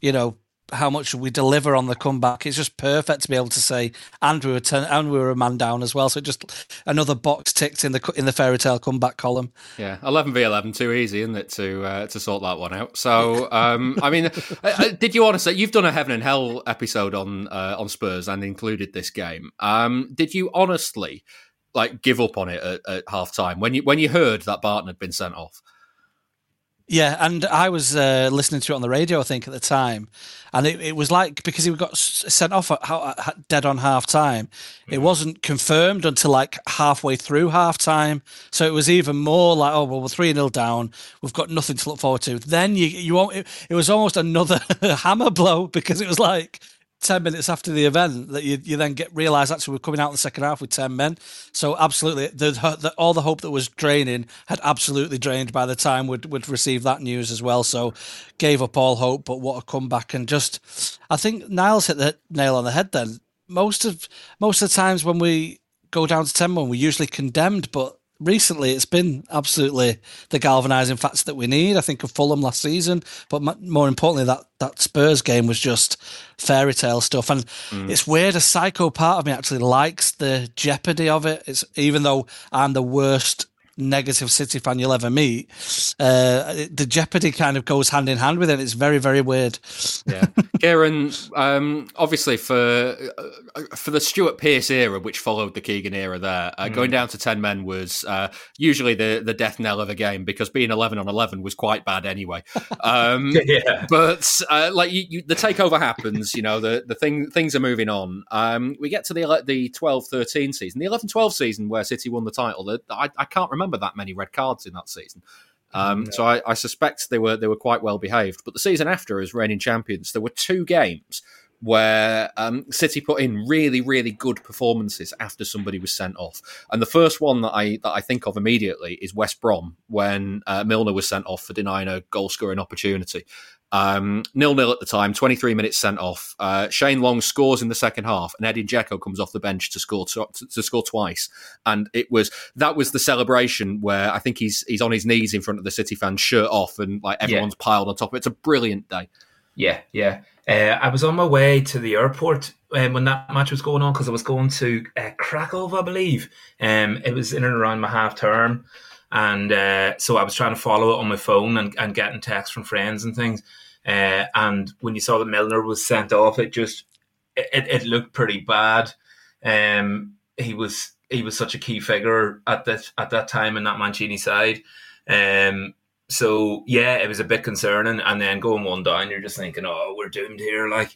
[SPEAKER 9] how much we deliver on the comeback. It's just perfect to be able to say, and we were a man down as well. So just another box ticked in the fairy tale comeback column.
[SPEAKER 3] Yeah, 11v11, too easy, isn't it, to sort that one out? So, I mean, did you honestly? You've done a Heaven and Hell episode on Spurs and included this game. Did you honestly give up on it at half time when you heard that Barton had been sent off?
[SPEAKER 9] Yeah, and I was listening to it on the radio, I think, at the time, and it was because he got sent off at dead on half time. It wasn't confirmed until halfway through half time, so it was even more like, oh well, we're 3-0 down, we've got nothing to look forward to. Then it was almost another hammer blow, because it was 10 minutes after the event that you then realise actually we're coming out in the second half with 10 men. So absolutely, all the hope that was draining had absolutely drained by the time we'd received that news as well. So gave up all hope, but what a comeback. And just, I think Niles hit the nail on the head then. Most of the times when we go down to 10 men, we're usually condemned, but recently it's been absolutely the galvanising factor that we need. I think of Fulham last season, but more importantly, that Spurs game was just fairy tale stuff. And it's weird, a psycho part of me actually likes the jeopardy of it. It's, even though I'm the worst negative City fan you'll ever meet, the jeopardy kind of goes hand in hand with it. It's very, very weird.
[SPEAKER 3] Yeah, Kieran, obviously for the Stuart Pearce era, which followed the Keegan era, going down to 10 men was usually the death knell of a game, because being 11-on-11 was quite bad anyway. Yeah. But the takeover happens. Things are moving on. We get to the 12-13 season, the 11-12 season where City won the title. I can't remember that many red cards in that season. So I suspect they were quite well behaved. But the season after, as reigning champions, there were 2 games where City put in really, really good performances after somebody was sent off. And the first one that I think of immediately is West Brom, when Milner was sent off for denying a goal-scoring opportunity. 0-0 at the time, 23 minutes sent off. Shane Long scores in the second half, and Edin Dzeko comes off the bench to score twice. And that was the celebration where I think he's on his knees in front of the City fans, shirt off, and everyone's piled on top of it. It's a brilliant day.
[SPEAKER 11] Yeah. I was on my way to the airport when that match was going on, because I was going to Krakow, I believe. It was in and around my half term, and so I was trying to follow it on my phone and getting texts from friends and things. And when you saw that Milner was sent off, it looked pretty bad. He was such a key figure at that time in that Mancini side. So yeah, it was a bit concerning. And then going one down, you're just thinking, oh, we're doomed here. Like,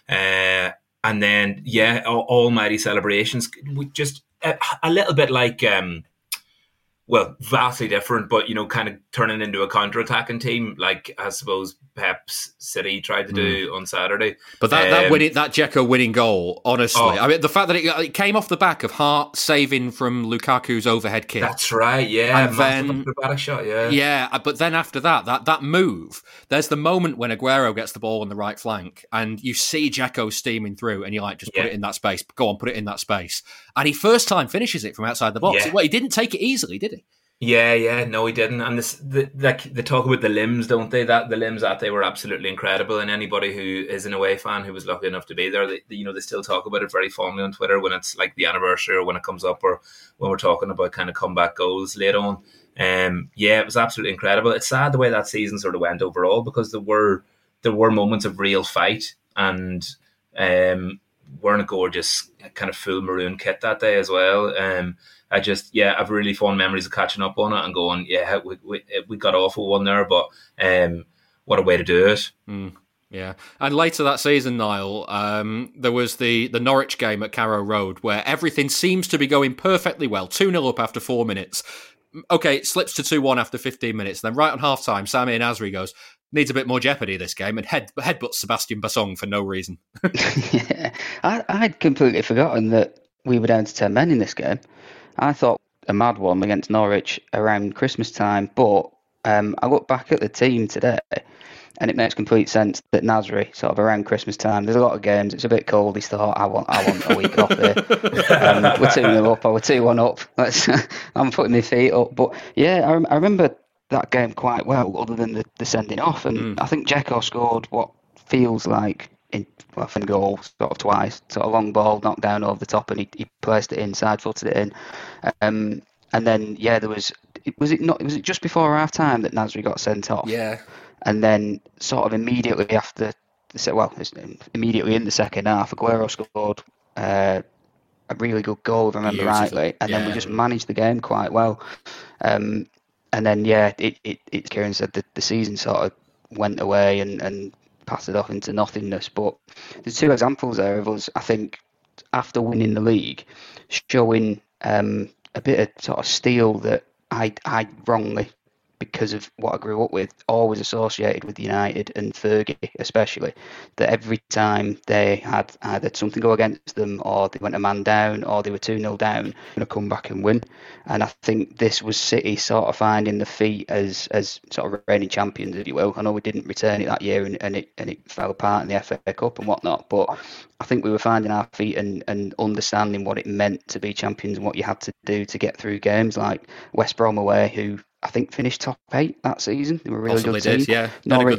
[SPEAKER 11] and then yeah, almighty celebrations. We just a little bit like, well, vastly different, but kind of turning into a counter-attacking team, like I suppose Pep's City tried to do on Saturday.
[SPEAKER 3] But that Dzeko winning goal, honestly, I mean, the fact that it came off the back of Hart saving from Lukaku's overhead kick.
[SPEAKER 11] That's right, yeah.
[SPEAKER 3] And then
[SPEAKER 11] acrobatic shot, yeah.
[SPEAKER 3] Yeah, but then after that move, there's the moment when Aguero gets the ball on the right flank, and you see Dzeko steaming through, and you're like, just put it in that space. Go on, put it in that space. And he first time finishes it from outside the box.
[SPEAKER 11] Yeah.
[SPEAKER 3] Well, he didn't take it easily, did he?
[SPEAKER 11] Yeah, no, he didn't. And they talk about the limbs, don't they? That the limbs that they were absolutely incredible. And anybody who is an away fan who was lucky enough to be there, they still talk about it very fondly on Twitter when it's like the anniversary or when it comes up or when we're talking about kind of comeback goals later on. Yeah, it was absolutely incredible. It's sad the way that season sort of went overall, because there were moments of real fight, and wearing a gorgeous kind of full maroon kit that day as well. I've really fond memories of catching up on it and going, yeah, we got off with one there, but what a way to do it.
[SPEAKER 3] Yeah. And later that season, Niall, there was the Norwich game at Carrow Road where everything seems to be going perfectly well. 2-0 up after 4 minutes. Okay, it slips to 2-1 after 15 minutes. Then right on half-time, Sami Nasri goes, needs a bit more jeopardy this game, and headbutts Sebastian Bassong for no reason.
[SPEAKER 10] Yeah, I'd completely forgotten that we were down to 10 men in this game. I thought a mad one against Norwich around Christmas time, but I look back at the team today, and it makes complete sense that Nasri, sort of around Christmas time, there's a lot of games, it's a bit cold, he's thought, I want a week off here. We're 2-0 up, or we're 2-1 up. I'm putting my feet up. But yeah, I remember that game quite well, other than the sending off. And I think Dzeko scored what feels like in goal sort of twice, sort of long ball knocked down over the top, and he placed it inside, footed it in. And then was it just before half time that Nasri got sent off?
[SPEAKER 3] Yeah.
[SPEAKER 10] And then sort of immediately after, immediately in the second half, Aguero scored a really good goal, if I remember rightly, and then we just managed the game quite well. And then it Kieran said that the season sort of went away and passed it off into nothingness. But there's two examples there of us, I think, after winning the league, showing a bit of sort of steel that I wrongly, because of what I grew up with, always associated with United and Fergie especially, that every time they had either something go against them, or they went a man down, or they were 2-0 down, going to come back and win. And I think this was City sort of finding the feet as sort of reigning champions, if you will. I know we didn't return it that year, and it fell apart in the FA Cup and whatnot, but I think we were finding our feet and understanding what it meant to be champions and what you had to do to get through games, like West Brom away, who I think finished top 8 that season. They were a really
[SPEAKER 3] Possibly
[SPEAKER 10] good team.
[SPEAKER 3] Did, yeah.
[SPEAKER 10] Norwich,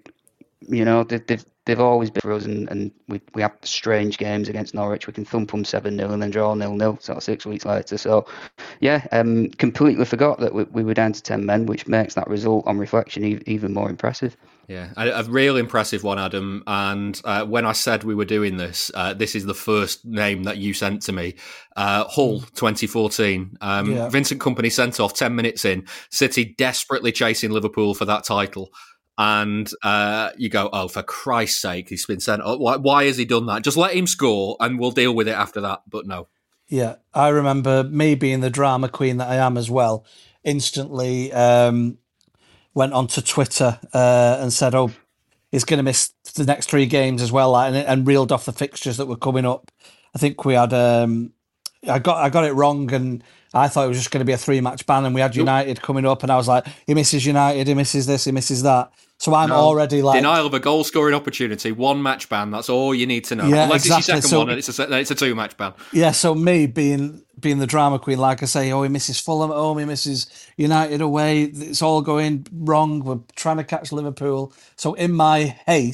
[SPEAKER 10] they've always been for us, and we have strange games against Norwich. We can thump them 7-0 and then draw 0-0 sort of 6 weeks later. So, yeah, completely forgot that we were down to 10 men, which makes that result on reflection even more impressive.
[SPEAKER 3] Yeah, a real impressive one, Adam. And when I said we were doing this, this is the first name that you sent to me. Hull 2014. Vincent Kompany sent off 10 minutes in. City desperately chasing Liverpool for that title. And you go, oh, for Christ's sake, he's been sent off. Why has he done that? Just let him score and we'll deal with it after that. But no.
[SPEAKER 9] Yeah, I remember me being the drama queen that I am as well. Instantly went onto Twitter and said, oh, he's going to miss the next 3 games as well, and reeled off the fixtures that were coming up. I think we had, I got it wrong, and I thought it was just going to be a 3-match ban, and we had United coming up, and I was like, he misses United, he misses this, he misses that. So I'm already like...
[SPEAKER 3] Denial of a goal-scoring opportunity, 1-match ban, that's all you need to know.
[SPEAKER 9] Yeah,
[SPEAKER 3] Unless
[SPEAKER 9] exactly.
[SPEAKER 3] It's your second one, and it's a 2-match ban.
[SPEAKER 9] Yeah, so me being the drama queen, like I say, he misses Fulham at home, he misses United away, it's all going wrong, we're trying to catch Liverpool. So in my haste,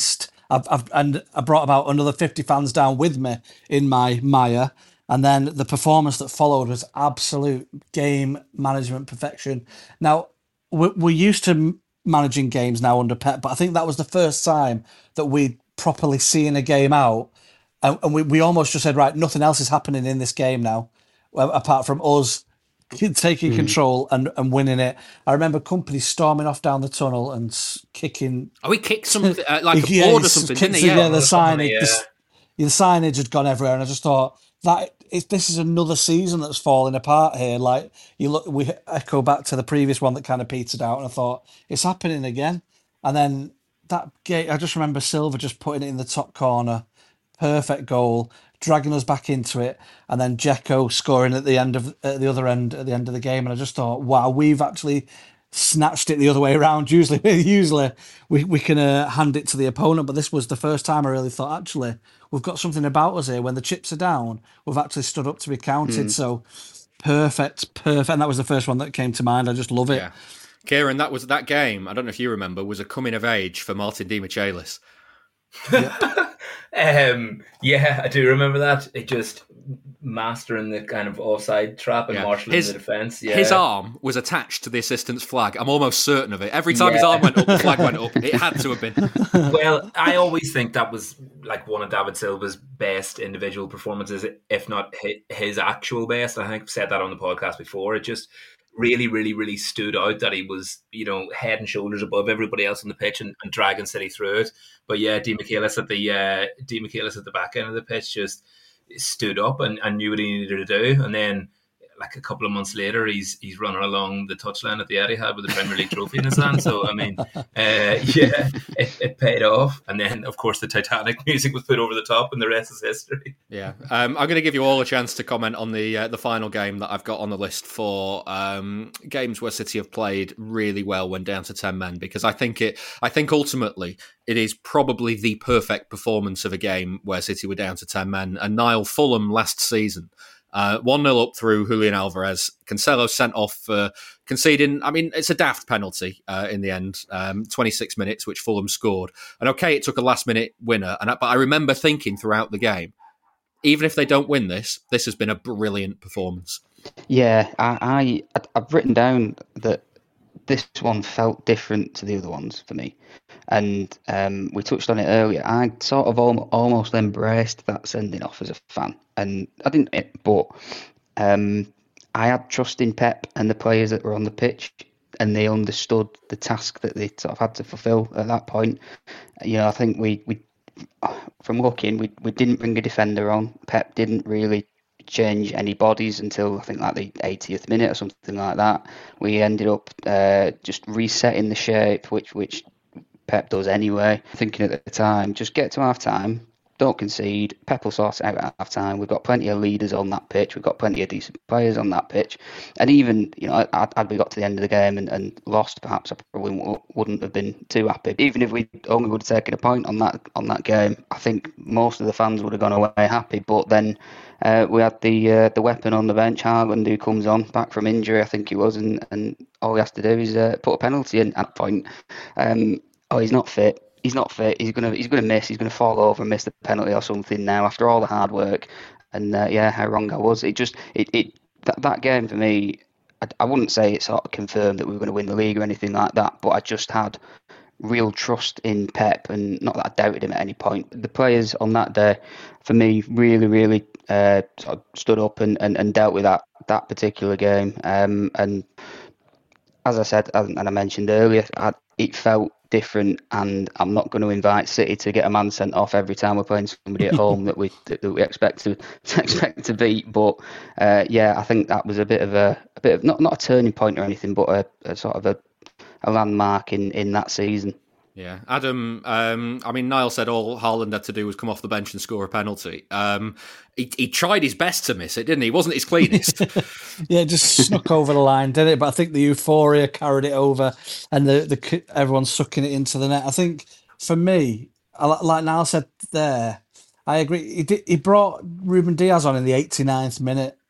[SPEAKER 9] and I brought about another 50 fans down with me in my mire. And then the performance that followed was absolute game management perfection. Now, we're used to managing games now under Pep, but I think that was the first time that we'd properly seen a game out. And we almost just said, right, nothing else is happening in this game now, apart from us taking control and winning it. I remember Kompany storming off down the tunnel and kicking.
[SPEAKER 3] Oh, he kicked something like a board or something, didn't he?
[SPEAKER 9] Yeah, the signage had gone everywhere, and I just thought this is another season that's falling apart here. Like we echo back to the previous one that kind of petered out, and I thought it's happening again. And then that game, I just remember Silva just putting it in the top corner, perfect goal, dragging us back into it, and then Dzeko scoring at the end of the game. And I just thought, wow, we've actually snatched it the other way around. Usually we can hand it to the opponent, but this was the first time I really thought, actually, we've got something about us here. When the chips are down, we've actually stood up to be counted. So perfect. And that was the first one that came to mind. I just love it.
[SPEAKER 3] Yeah. Kieran, that game, I don't know if you remember, was a coming of age for Martin Demichelis.
[SPEAKER 11] Yeah, I do remember that. It just mastering the kind of offside trap and marshalling the defence. Yeah.
[SPEAKER 3] His arm was attached to the assistant's flag. I'm almost certain of it. Every time his arm went up, the flag went up. It had to have been.
[SPEAKER 11] Well, I always think that was like one of David Silva's best individual performances, if not his actual best. I think I've said that on the podcast before. It just really, really, really stood out that he was, head and shoulders above everybody else on the pitch and dragging City through it. But yeah, Demichelis at the back end of the pitch just stood up and knew what he needed to do. And then, like a couple of months later, he's running along the touchline at the Etihad with the Premier League trophy in his hand. So I mean, it paid off. And then, of course, the Titanic music was put over the top, and the rest is history.
[SPEAKER 3] Yeah, I'm going to give you all a chance to comment on the final game that I've got on the list for games where City have played really well when down to 10 men, because I think ultimately it is probably the perfect performance of a game where City were down to 10 men. And Niall, Fulham last season, 1-0 up through Julian Alvarez. Cancelo sent off for conceding. I mean, it's a daft penalty in the end. 26 minutes, which Fulham scored. And okay, it took a last-minute winner. But I remember thinking throughout the game, even if they don't win this has been a brilliant performance.
[SPEAKER 10] Yeah, I've written down that this one felt different to the other ones for me. And we touched on it earlier. I sort of almost embraced that sending off as a fan. And I didn't, but I had trust in Pep and the players that were on the pitch, and they understood the task that they sort of had to fulfill at that point. I think we from looking, we didn't bring a defender on. Pep didn't really change any bodies until I think like the 80th minute or something like that. We ended up just resetting the shape, which Pep does anyway. Thinking at the time, just get to half time, don't concede. Pep will sort it out at half time. We've got plenty of leaders on that pitch. We've got plenty of decent players on that pitch. And even, had we got to the end of the game and lost, perhaps I probably wouldn't have been too happy. Even if we only would have taken a point on that game, I think most of the fans would have gone away happy. But then we had the weapon on the bench, Haaland, who comes on back from injury, I think he was, and all he has to do is put a penalty in at that point. He's not fit. He's not fit. He's gonna miss. He's gonna fall over and miss the penalty or something now after all the hard work. And how wrong I was. That game for me, I wouldn't say it sort of confirmed that we were going to win the league or anything like that, but I just had real trust in Pep, and not that I doubted him at any point. The players on that day, for me, really, really sort of stood up and dealt with that particular game. And as I said, and I mentioned earlier, it felt different, and I'm not going to invite City to get a man sent off every time we're playing somebody at home that we expect to beat. But I think that was a bit of not a turning point or anything, but a sort of a landmark in that season.
[SPEAKER 3] Yeah, Adam. Niall said all Haaland had to do was come off the bench and score a penalty. He tried his best to miss it, didn't he? It wasn't his cleanest.
[SPEAKER 9] Yeah, it just snuck over the line, didn't it? But I think the euphoria carried it over, and the everyone's sucking it into the net. I think for me, like Niall said there, I agree. He brought Ruben Diaz on in the 89th minute,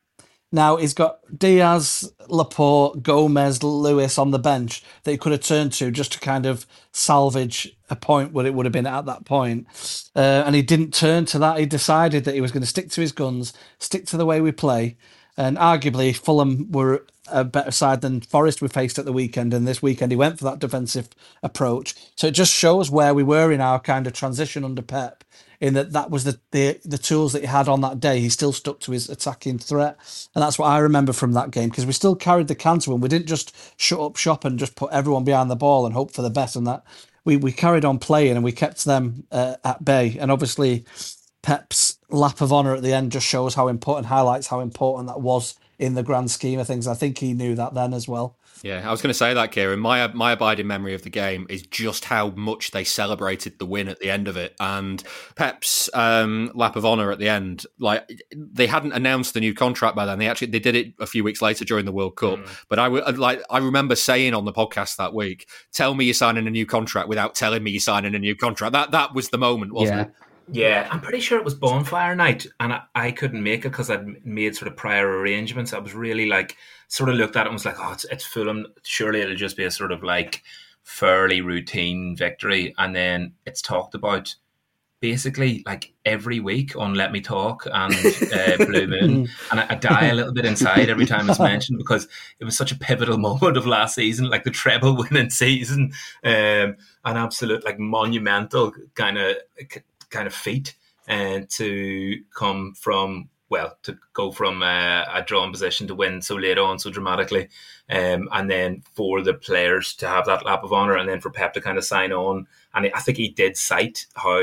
[SPEAKER 9] Now he's got Diaz, Laporte, Gomez, Lewis on the bench that he could have turned to just to kind of salvage a point where it would have been at that point. And he didn't turn to that. He decided that he was going to stick to his guns, stick to the way we play. And arguably, Fulham were a better side than Forest we faced at the weekend. And this weekend, he went for that defensive approach. So it just shows where we were in our kind of transition under Pep, in that was the tools that he had on that day. He still stuck to his attacking threat. And that's what I remember from that game, because we still carried the can to him. We didn't just shut up shop and just put everyone behind the ball and hope for the best. And that we carried on playing and we kept them at bay. And obviously, Pep's lap of honour at the end just shows highlights how important that was in the grand scheme of things. I think he knew that then as well.
[SPEAKER 3] Yeah, I was going to say that, Kieran. My abiding memory of the game is just how much they celebrated the win at the end of it, and Pep's lap of honour at the end. Like, they hadn't announced the new contract by then. They did it a few weeks later during the World Cup. But I remember saying on the podcast that week, "Tell me you're signing a new contract without telling me you're signing a new contract." That was the moment, wasn't it?
[SPEAKER 11] Yeah, I'm pretty sure it was bonfire night, and I couldn't make it because I'd made sort of prior arrangements. I was really sort of looked at it and was like, oh, it's Fulham. Surely it'll just be a sort of fairly routine victory. And then it's talked about basically every week on Let Me Talk and Blue Moon. And I die a little bit inside every time it's mentioned, because it was such a pivotal moment of last season, the treble winning season, an absolute monumental kind of feat, and to come from, to go from a drawn position to win so late on, so dramatically, and then for the players to have that lap of honour, and then for Pep to kind of sign on. And I think he did cite how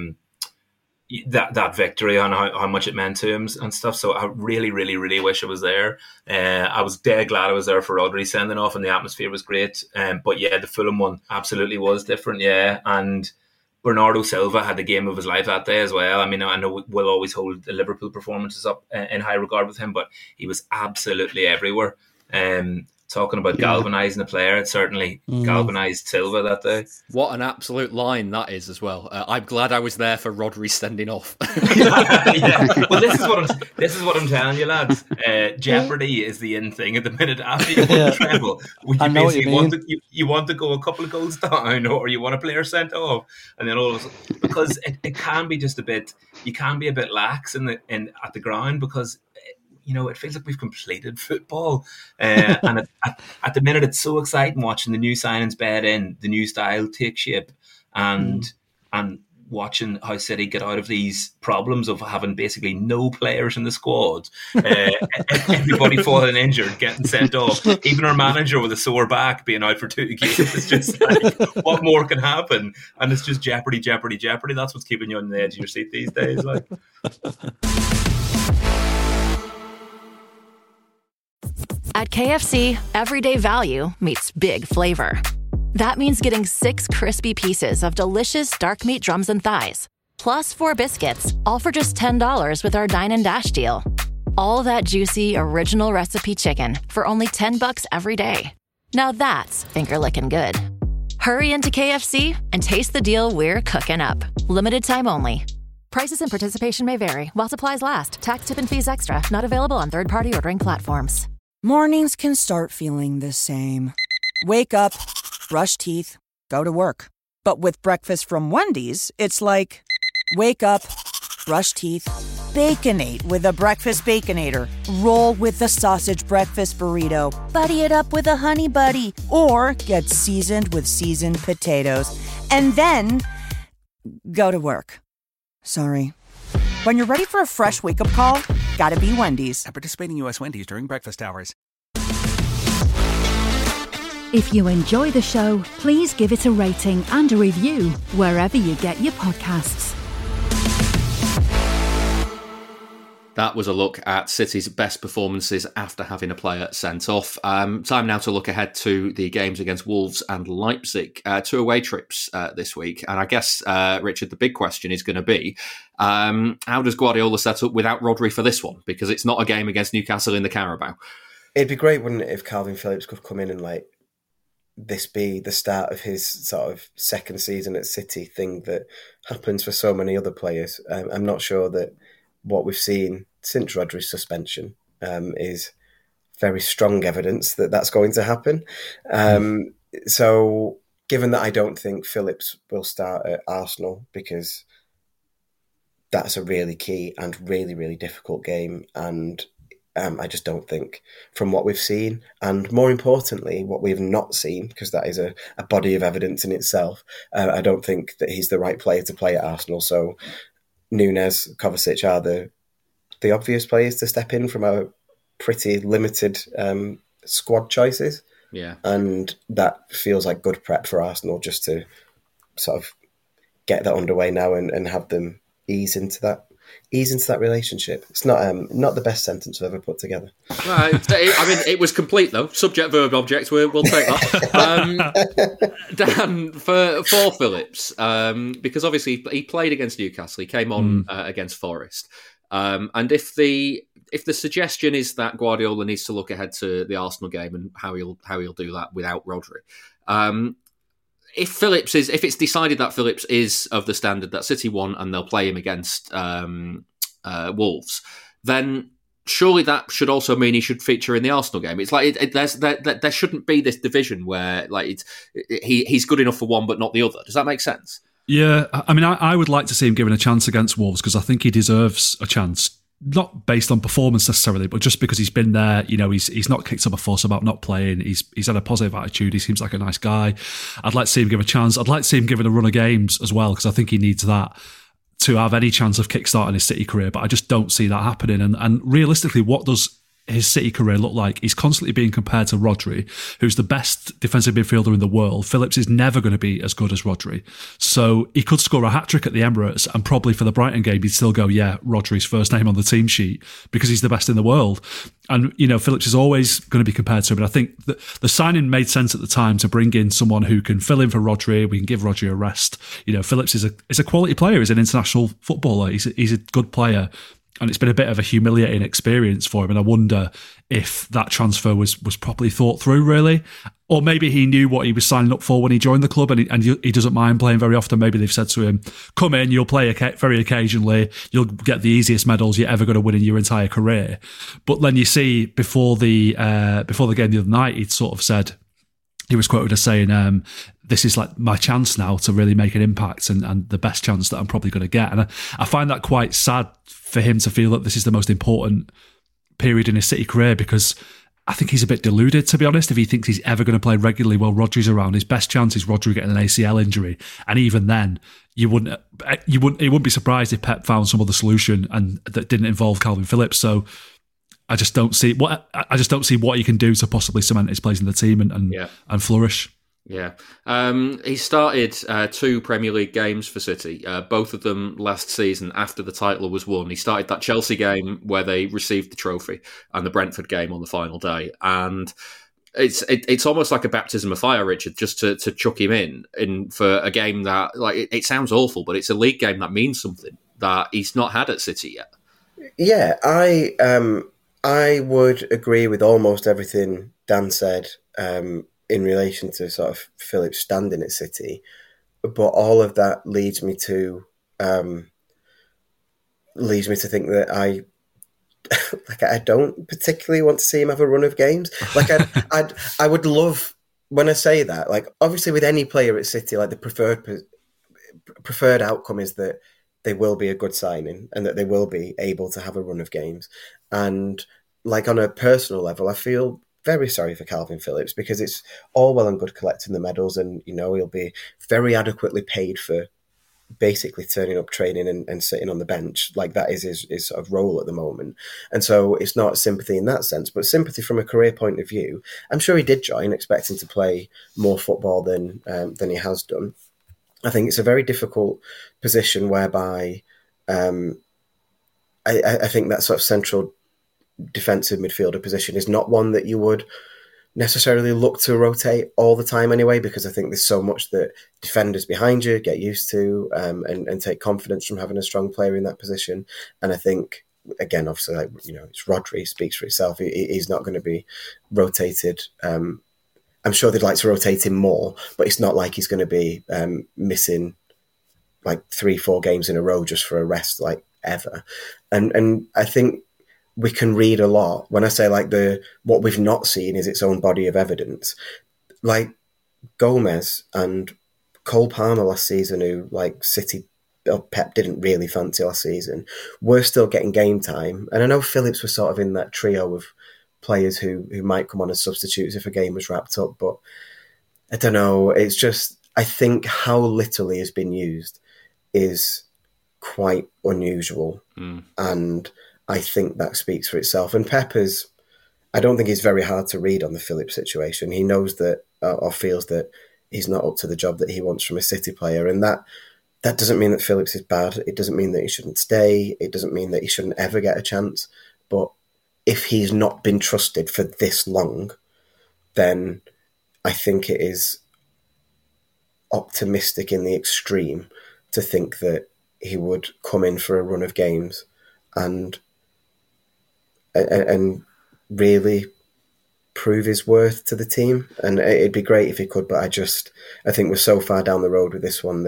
[SPEAKER 11] that victory and how much it meant to him and stuff. So I really, really, really wish I was there. I was dead glad I was there for Rodri sending off, and the atmosphere was great. But yeah, the Fulham one absolutely was different. Yeah, and Bernardo Silva had the game of his life that day as well. I mean, I know we'll always hold the Liverpool performances up in high regard with him, but he was absolutely everywhere. Talking about galvanising the player, it certainly galvanised Silva that day.
[SPEAKER 3] What an absolute line that is as well. I'm glad I was there for Rodri sending off.
[SPEAKER 11] Yeah. Well, this is what I'm telling you, lads. Jeopardy is the in thing at the minute. After you win the treble, you want to go a couple of goals down, or you want a player sent off, and then all of a sudden, because it can be just a bit. You can be a bit lax at the ground, because it feels like we've completed football. And at the minute, it's so exciting watching the new signings bed in, the new style take shape, and watching how City get out of these problems of having basically no players in the squad. Everybody falling injured, getting sent off. Even our manager with a sore back being out for 2 games. It's just what more can happen? And it's just jeopardy, jeopardy, jeopardy. That's what's keeping you on the edge of your seat these days.
[SPEAKER 8] At KFC, everyday value meets big flavor. That means getting 6 crispy pieces of delicious dark meat drums and thighs, plus 4 biscuits, all for just $10 with our Dine and Dash deal. All that juicy, original recipe chicken for only $10 every day. Now that's finger-licking good. Hurry into KFC and taste the deal we're cooking up. Limited time only. Prices and participation may vary while supplies last. Tax, tip, and fees extra. Not available on third-party ordering platforms.
[SPEAKER 12] Mornings can start feeling the same. Wake up, brush teeth, go to work. But with breakfast from Wendy's, it's like, wake up, brush teeth, Baconate with a Breakfast Baconator. Roll with the Sausage Breakfast Burrito. Buddy it up with a Honey Buddy. Or get seasoned with seasoned potatoes. And then, go to work. Sorry. When you're ready for a fresh wake-up call, gotta be Wendy's.
[SPEAKER 13] At participating U.S. Wendy's during breakfast hours.
[SPEAKER 2] If you enjoy the show, please give it a rating and a review wherever you get your podcasts.
[SPEAKER 3] That was a look at City's best performances after having a player sent off. Time now to look ahead to the games against Wolves and Leipzig. 2 away trips this week. And I guess, Richard, the big question is going to be, how does Guardiola set up without Rodri for this one? Because it's not a game against Newcastle in the Carabao.
[SPEAKER 4] It'd be great, wouldn't it, if Calvin Phillips could come in and this be the start of his sort of second season at City thing that happens for so many other players. I'm not sure that what we've seen since Rodri's suspension is very strong evidence that that's going to happen. So given that I don't think Phillips will start at Arsenal, because that's a really key and really, really difficult game, and I just don't think, from what we've seen, and more importantly, what we've not seen, because that is a body of evidence in itself, I don't think that he's the right player to play at Arsenal. So Nunes, Kovacic are the obvious players to step in from a pretty limited squad choices.
[SPEAKER 3] Yeah. And
[SPEAKER 4] that feels like good prep for Arsenal, just to sort of get that underway now and have them ease into that relationship. It's not the best sentence I've ever put together.
[SPEAKER 3] Right. I mean, it was complete though. Subject, verb, object. We'll take that. Dan, for Phillips, because obviously he played against Newcastle. He came on against Forest. And if the suggestion is that Guardiola needs to look ahead to the Arsenal game and how he'll do that without Rodri, if it's decided that Phillips is of the standard that City want and they'll play him against Wolves, then surely that should also mean he should feature in the Arsenal game. It's like there shouldn't be this division where like he's good enough for one but not the other. Does that make sense?
[SPEAKER 5] Yeah, I mean, I would like to see him given a chance against Wolves, because I think he deserves a chance, not based on performance necessarily, but just because he's been there. You know, he's not kicked up a fuss about not playing. He's had a positive attitude. He seems like a nice guy. I'd like to see him give a chance. I'd like to see him given a run of games as well, because I think he needs that to have any chance of kickstarting his City career. But I just don't see that happening. And realistically, what does his City career look like? He's constantly being compared to Rodri, who's the best defensive midfielder in the world. Phillips is never going to be as good as Rodri. So he could score a hat-trick at the Emirates, and probably for the Brighton game, he'd still go, yeah, Rodri's first name on the team sheet, because he's the best in the world. And, you know, Phillips is always going to be compared to him. And I think that the signing made sense at the time to bring in someone who can fill in for Rodri. We can give Rodri a rest. You know, Phillips is a quality player. He's an international footballer. He's a good player. And it's been a bit of a humiliating experience for him. And I wonder if that transfer was properly thought through, really. Or maybe he knew what he was signing up for when he joined the club, and he doesn't mind playing very often. Maybe they've said to him, come in, you'll play very occasionally, you'll get the easiest medals you're ever going to win in your entire career. But then you see, before the game the other night, he'd sort of said, he was quoted as saying, this is like my chance now to really make an impact, and the best chance that I'm probably going to get. And I find that quite sad for him to feel that this is the most important period in his City career, because I think he's a bit deluded, to be honest, if he thinks he's ever going to play regularly while Rodri's around. His best chance is Rodri getting an ACL injury. And even then, it wouldn't be surprised if Pep found some other solution and that didn't involve Calvin Phillips. So I just don't see what he can do to possibly cement his place in the team and flourish.
[SPEAKER 3] Yeah. He started 2 Premier League games for City, both of them last season after the title was won. He started that Chelsea game where they received the trophy, and the Brentford game on the final day. And it's almost like a baptism of fire, Richard, just to chuck him in for a game that, like, it sounds awful, but it's a league game that means something that he's not had at City yet.
[SPEAKER 4] Yeah, I would agree with almost everything Dan said in relation to sort of Phillips standing at City, but all of that leads me to think that I don't particularly want to see him have a run of games. Like I would love, when I say that, like, obviously with any player at City, like, the preferred outcome is that they will be a good signing and that they will be able to have a run of games. And, like, on a personal level, I feel very sorry for Calvin Phillips, because it's all well and good collecting the medals, and, you know, he'll be very adequately paid for basically turning up training and sitting on the bench. Like, that is his sort of role at the moment. And so it's not sympathy in that sense, but sympathy from a career point of view. I'm sure he did join expecting to play more football than he has done. I think it's a very difficult position whereby I think that sort of central defensive midfielder position is not one that you would necessarily look to rotate all the time anyway, because I think there's so much that defenders behind you get used to and take confidence from having a strong player in that position. And I think, again, obviously, like, you know, it's Rodri, speaks for itself. He's not going to be rotated. I'm sure they'd like to rotate him more, but it's not like he's going to be missing like 3-4 games in a row just for a rest, like, ever. And I think we can read a lot. When I say like what we've not seen is its own body of evidence. Like Gomez and Cole Palmer last season, who like Pep didn't really fancy last season, were still getting game time. And I know Phillips was sort of in that trio of players who might come on as substitutes if a game was wrapped up. But I don't know. It's just, I think how little he has been used is quite unusual. And I think that speaks for itself. And Pep I don't think he's very hard to read on the Phillips situation. He knows that, or feels that he's not up to the job that he wants from a City player. And that doesn't mean that Phillips is bad. It doesn't mean that he shouldn't stay. It doesn't mean that he shouldn't ever get a chance. But if he's not been trusted for this long, then I think it is optimistic in the extreme to think that he would come in for a run of games and really prove his worth to the team. And it'd be great if he could, but I think we're so far down the road with this one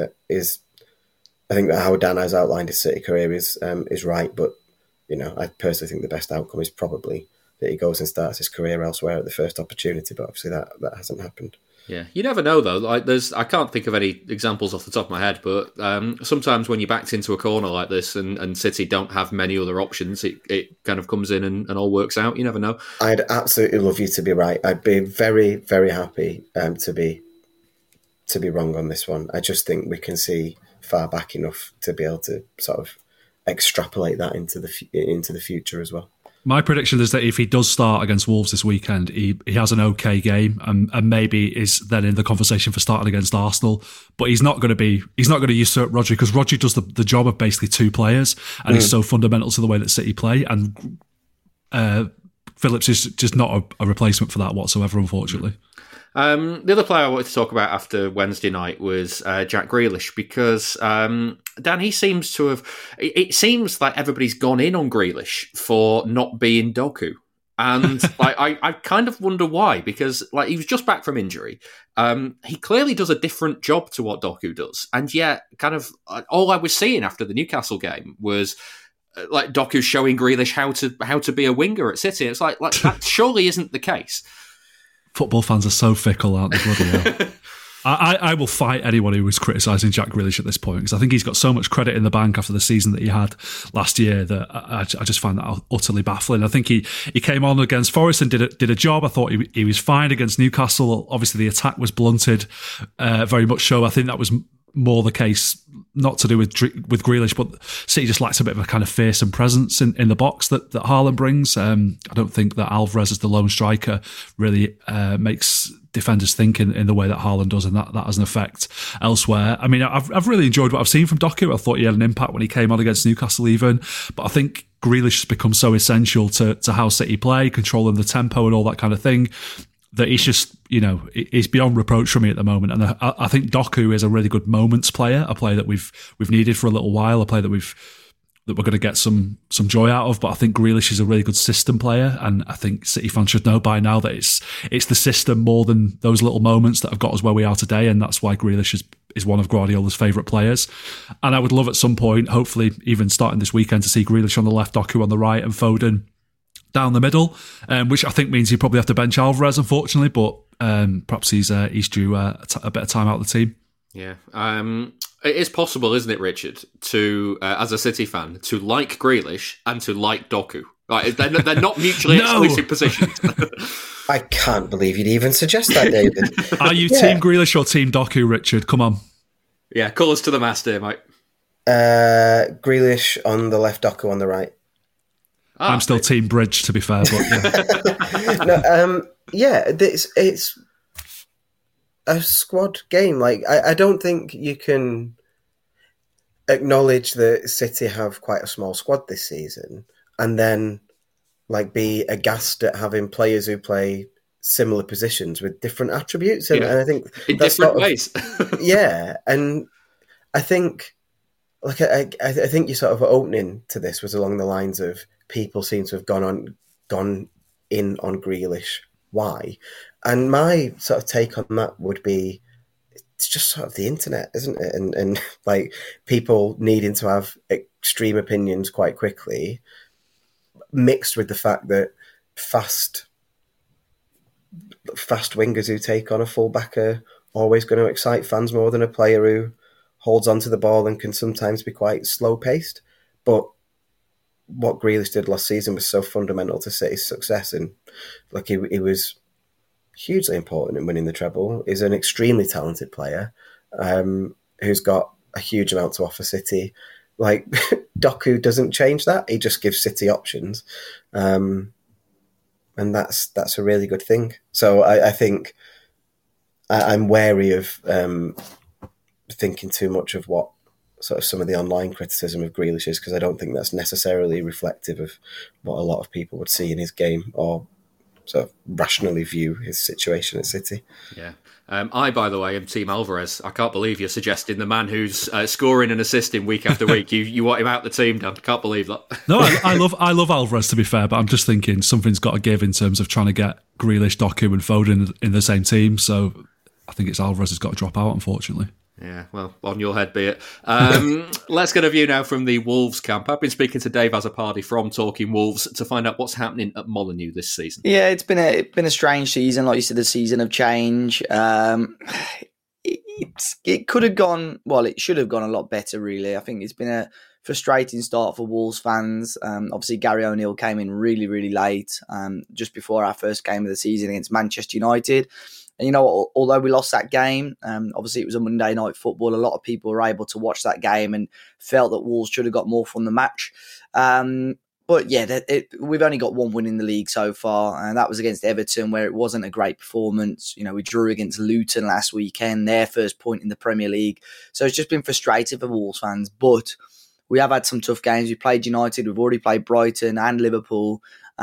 [SPEAKER 4] I think that how Dan has outlined his City career is right, but I personally think the best outcome is probably that he goes and starts his career elsewhere at the first opportunity, but obviously that hasn't happened.
[SPEAKER 3] Yeah, you never know though. Like, I can't think of any examples off the top of my head, but sometimes when you're backed into a corner like this, and City don't have many other options, it kind of comes in and all works out. You never know.
[SPEAKER 4] I'd absolutely love you to be right. I'd be very, very happy to be wrong on this one. I just think we can see far back enough to be able to sort of extrapolate that into the future as well.
[SPEAKER 5] My prediction is that if he does start against Wolves this weekend, he has an okay game and maybe is then in the conversation for starting against Arsenal. But he's not going to usurp Rodri, because Rodri does the job of basically two players, and he's so fundamental to the way that City play. And Phillips is just not a replacement for that whatsoever, unfortunately.
[SPEAKER 3] The other player I wanted to talk about after Wednesday night was Jack Grealish, because Dan, he seems to have... It seems like everybody's gone in on Grealish for not being Doku. And I kind of wonder why, because he was just back from injury. He clearly does a different job to what Doku does. And yet, kind of all I was seeing after the Newcastle game was... Doku showing Grealish how to be a winger at City. It's like that surely isn't the case.
[SPEAKER 5] Football fans are so fickle, aren't they? Bloody hell. I will fight anyone who was criticising Jack Grealish at this point, because I think he's got so much credit in the bank after the season that he had last year that I just find that utterly baffling. I think he came on against Forest and did a job. I thought he was fine against Newcastle. Obviously, the attack was blunted, very much so. I think that was more the case, not to do with Grealish, but City just lacks a bit of a kind of fearsome presence in the box that Haaland brings. I don't think that Alvarez as the lone striker really makes defenders think in the way that Haaland does, and that has an effect elsewhere. I mean, I've really enjoyed what I've seen from Doku. I thought he had an impact when he came on against Newcastle even, but I think Grealish has become so essential to how City play, controlling the tempo and all that kind of thing, that he's just, he's beyond reproach for me at the moment. And I think Doku is a really good moments player, a player that we've needed for a little while, a player that we're going to get some joy out of. But I think Grealish is a really good system player, and I think City fans should know by now that it's the system more than those little moments that have got us where we are today, and that's why Grealish is one of Guardiola's favourite players. And I would love at some point, hopefully even starting this weekend, to see Grealish on the left, Doku on the right, and Foden down the middle, which I think means you probably have to bench Alvarez, unfortunately, but perhaps he's due a bit of time out of the team.
[SPEAKER 3] Yeah. It is possible, isn't it, Richard, to, as a City fan, to like Grealish and to like Doku. They're not mutually exclusive positions.
[SPEAKER 4] I can't believe you'd even suggest that, David.
[SPEAKER 5] Are you Team Grealish or Team Doku, Richard? Come on.
[SPEAKER 3] Yeah, call us to the mast here, mate.
[SPEAKER 4] Grealish on the left, Doku on the right.
[SPEAKER 5] I'm still Team Bridge, to be fair, but yeah.
[SPEAKER 4] It's a squad game. I don't think you can acknowledge that City have quite a small squad this season and then be aghast at having players who play similar positions with different attributes. And I think
[SPEAKER 3] in different ways.
[SPEAKER 4] Yeah, and I think I think your sort of opening to this was along the lines of people seem to have gone in on Grealish. Why? And my sort of take on that would be, it's just sort of the internet, isn't it? And people needing to have extreme opinions quite quickly. mixed with the fact that fast wingers who take on a fullback are always going to excite fans more than a player who holds onto the ball and can sometimes be quite slow-paced. But what Grealish did last season was so fundamental to City's success, and like he was hugely important in winning the treble. He's an extremely talented player who's got a huge amount to offer City. Like, Doku doesn't change that. He just gives City options. And that's a really good thing. So I think I'm wary of thinking too much of what sort of some of the online criticism of Grealish is, because I don't think that's necessarily reflective of what a lot of people would see in his game or sort of rationally view his situation at City.
[SPEAKER 3] Yeah. I, by the way, am Team Alvarez. I can't believe you're suggesting the man who's scoring and assisting week after week. You want him out the team, Dan. I can't believe that.
[SPEAKER 5] No, I love Alvarez, to be fair, but I'm just thinking something's got to give in terms of trying to get Grealish, Doku and Foden in the same team. So I think it's Alvarez who's got to drop out, unfortunately.
[SPEAKER 3] Yeah, well, on your head be it. Let's get a view now from the Wolves camp. I've been speaking to Dave Azzopardi from Talking Wolves to find out what's happening at Molineux this season.
[SPEAKER 14] Yeah, it's been a strange season, like you said, a season of change. It could have gone, well, it should have gone a lot better, really. I think it's been a frustrating start for Wolves fans. Obviously, Gary O'Neill came in really, really late, just before our first game of the season against Manchester United. And you know, although we lost that game, obviously it was a Monday night football. A lot of people were able to watch that game and felt that Wolves should have got more from the match. But yeah, we've only got one win in the league so far, and that was against Everton, where it wasn't a great performance. You know, we drew against Luton last weekend, their first point in the Premier League. So it's just been frustrating for Wolves fans. But we have had some tough games. We played United, we've already played Brighton and Liverpool.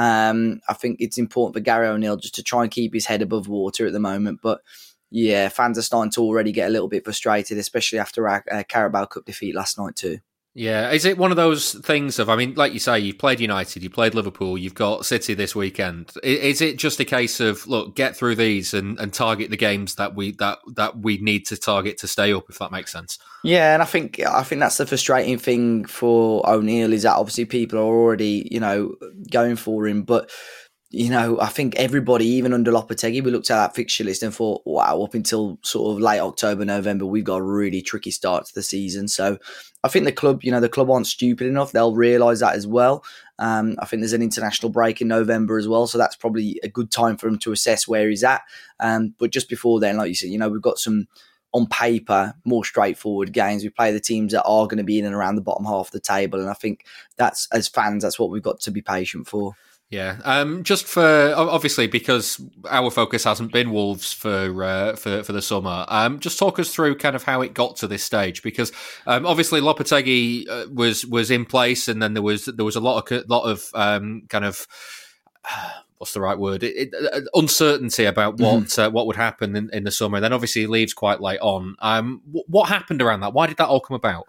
[SPEAKER 14] I think it's important for Gary O'Neill just to try and keep his head above water at the moment. But yeah, fans are starting to already get a little bit frustrated, especially after our Carabao Cup defeat last night too.
[SPEAKER 3] Yeah, is it one of those things of, I mean, like you say, you've played United, you played Liverpool, you've got City this weekend. Is it just a case of, look, get through these and target the games that we need to target to stay up, if that makes sense?
[SPEAKER 14] Yeah, and I think that's the frustrating thing for O'Neill, is that obviously people are already, you know, going for him, but you know, I think everybody, even under Lopetegui, we looked at that fixture list and thought, wow, up until sort of late October, November, we've got a really tricky start to the season. So I think the club aren't stupid enough. They'll realise that as well. I think there's an international break in November as well. So that's probably a good time for him to assess where he's at. But just before then, like you said, you know, we've got some, on paper, more straightforward games. We play the teams that are going to be in and around the bottom half of the table. And I think that's, as fans, that's what we've got to be patient for.
[SPEAKER 3] Yeah, just for, obviously, because our focus hasn't been Wolves for the summer. Just talk us through kind of how it got to this stage, because obviously Lopetegui was in place, and then there was a lot of kind of what's the right word? Uncertainty about what would happen in the summer. And then obviously he leaves quite late on. What happened around that? Why did that all come about?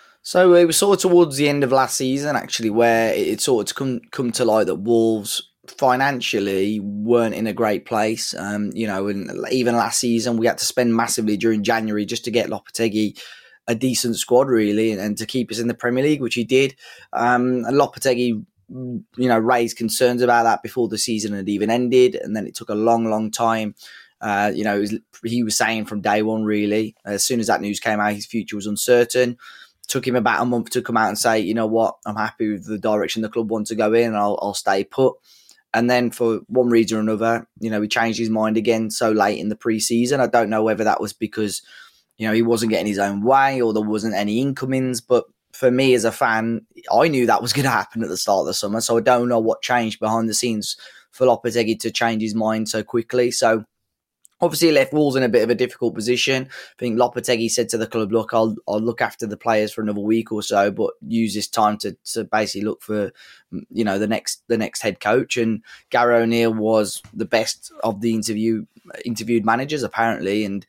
[SPEAKER 14] So it was sort of towards the end of last season, actually, where it sort of come to light that Wolves financially weren't in a great place. You know, and even last season, we had to spend massively during January just to get Lopetegui a decent squad, really, and to keep us in the Premier League, which he did. And Lopetegui, you know, raised concerns about that before the season had even ended, and then it took a long, long time. You know, he was saying from day one, really, as soon as that news came out, his future was uncertain. Took him about a month to come out and say, you know what, I'm happy with the direction the club wants to go in, and I'll stay put. And then for one reason or another, you know, he changed his mind again so late in the pre-season. I don't know whether that was because, you know, he wasn't getting his own way or there wasn't any incomings. But for me as a fan, I knew that was going to happen at the start of the summer. So I don't know what changed behind the scenes for Lopetegui to change his mind so quickly. So obviously, it left Wolves in a bit of a difficult position. I think Lopetegui said to the club, look, I'll look after the players for another week or so, but use this time to basically look for, you know, the next head coach. And Gary O'Neill was the best of the interviewed managers, apparently. And,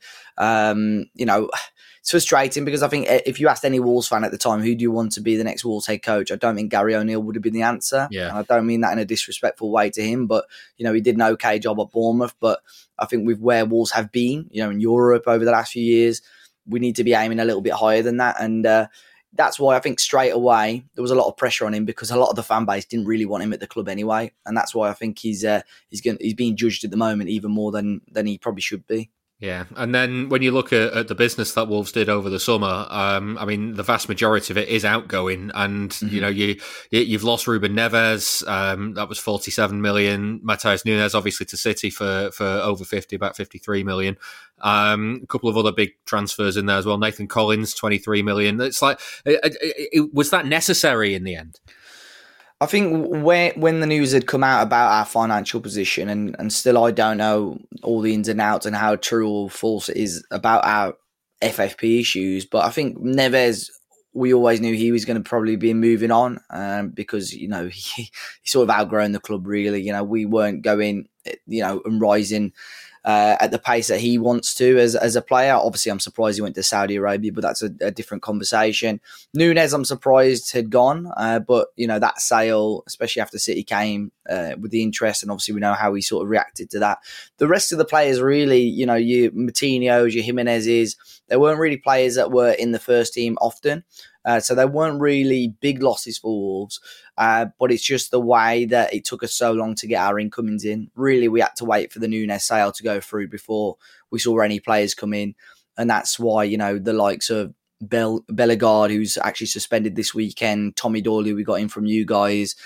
[SPEAKER 14] you know, it's frustrating because I think if you asked any Wolves fan at the time, who do you want to be the next Wolves head coach? I don't think Gary O'Neill would have been the answer.
[SPEAKER 3] Yeah.
[SPEAKER 14] And I don't mean that in a disrespectful way to him, but, you know, he did an okay job at Bournemouth. But I think with where Wolves have been, you know, in Europe over the last few years, we need to be aiming a little bit higher than that. And that's why I think straight away there was a lot of pressure on him, because a lot of the fan base didn't really want him at the club anyway, and that's why I think he's being judged at the moment even more than he probably should be.
[SPEAKER 3] Yeah, and then when you look at the business that Wolves did over the summer, I mean, the vast majority of it is outgoing, and you know, you've lost Ruben Neves, that was 47 million. Matheus Nunes, obviously, to City for over 50, about 53 million. A couple of other big transfers in there as well. Nathan Collins, 23 million. It's like, was that necessary in the end?
[SPEAKER 14] I think when the news had come out about our financial position, and still I don't know all the ins and outs and how true or false it is about our FFP issues, but I think Neves, we always knew he was going to probably be moving on, because, you know, he sort of outgrown the club, really. You know, we weren't going, you know, and rising at the pace that he wants to as a player. Obviously, I'm surprised he went to Saudi Arabia, but that's a different conversation. Nunes, I'm surprised had gone, but, you know, that sale, especially after City came with the interest, and obviously we know how he sort of reacted to that. The rest of the players, really, you know, your Moutinho's, your Jimenez's, they weren't really players that were in the first team often. So they weren't really big losses for Wolves, but it's just the way that it took us so long to get our incomings in. Really, we had to wait for the Nunes sale to go through before we saw any players come in. And that's why, you know, the likes of Bellegarde, who's actually suspended this weekend, Tommy Doyle, who we got in from you guys,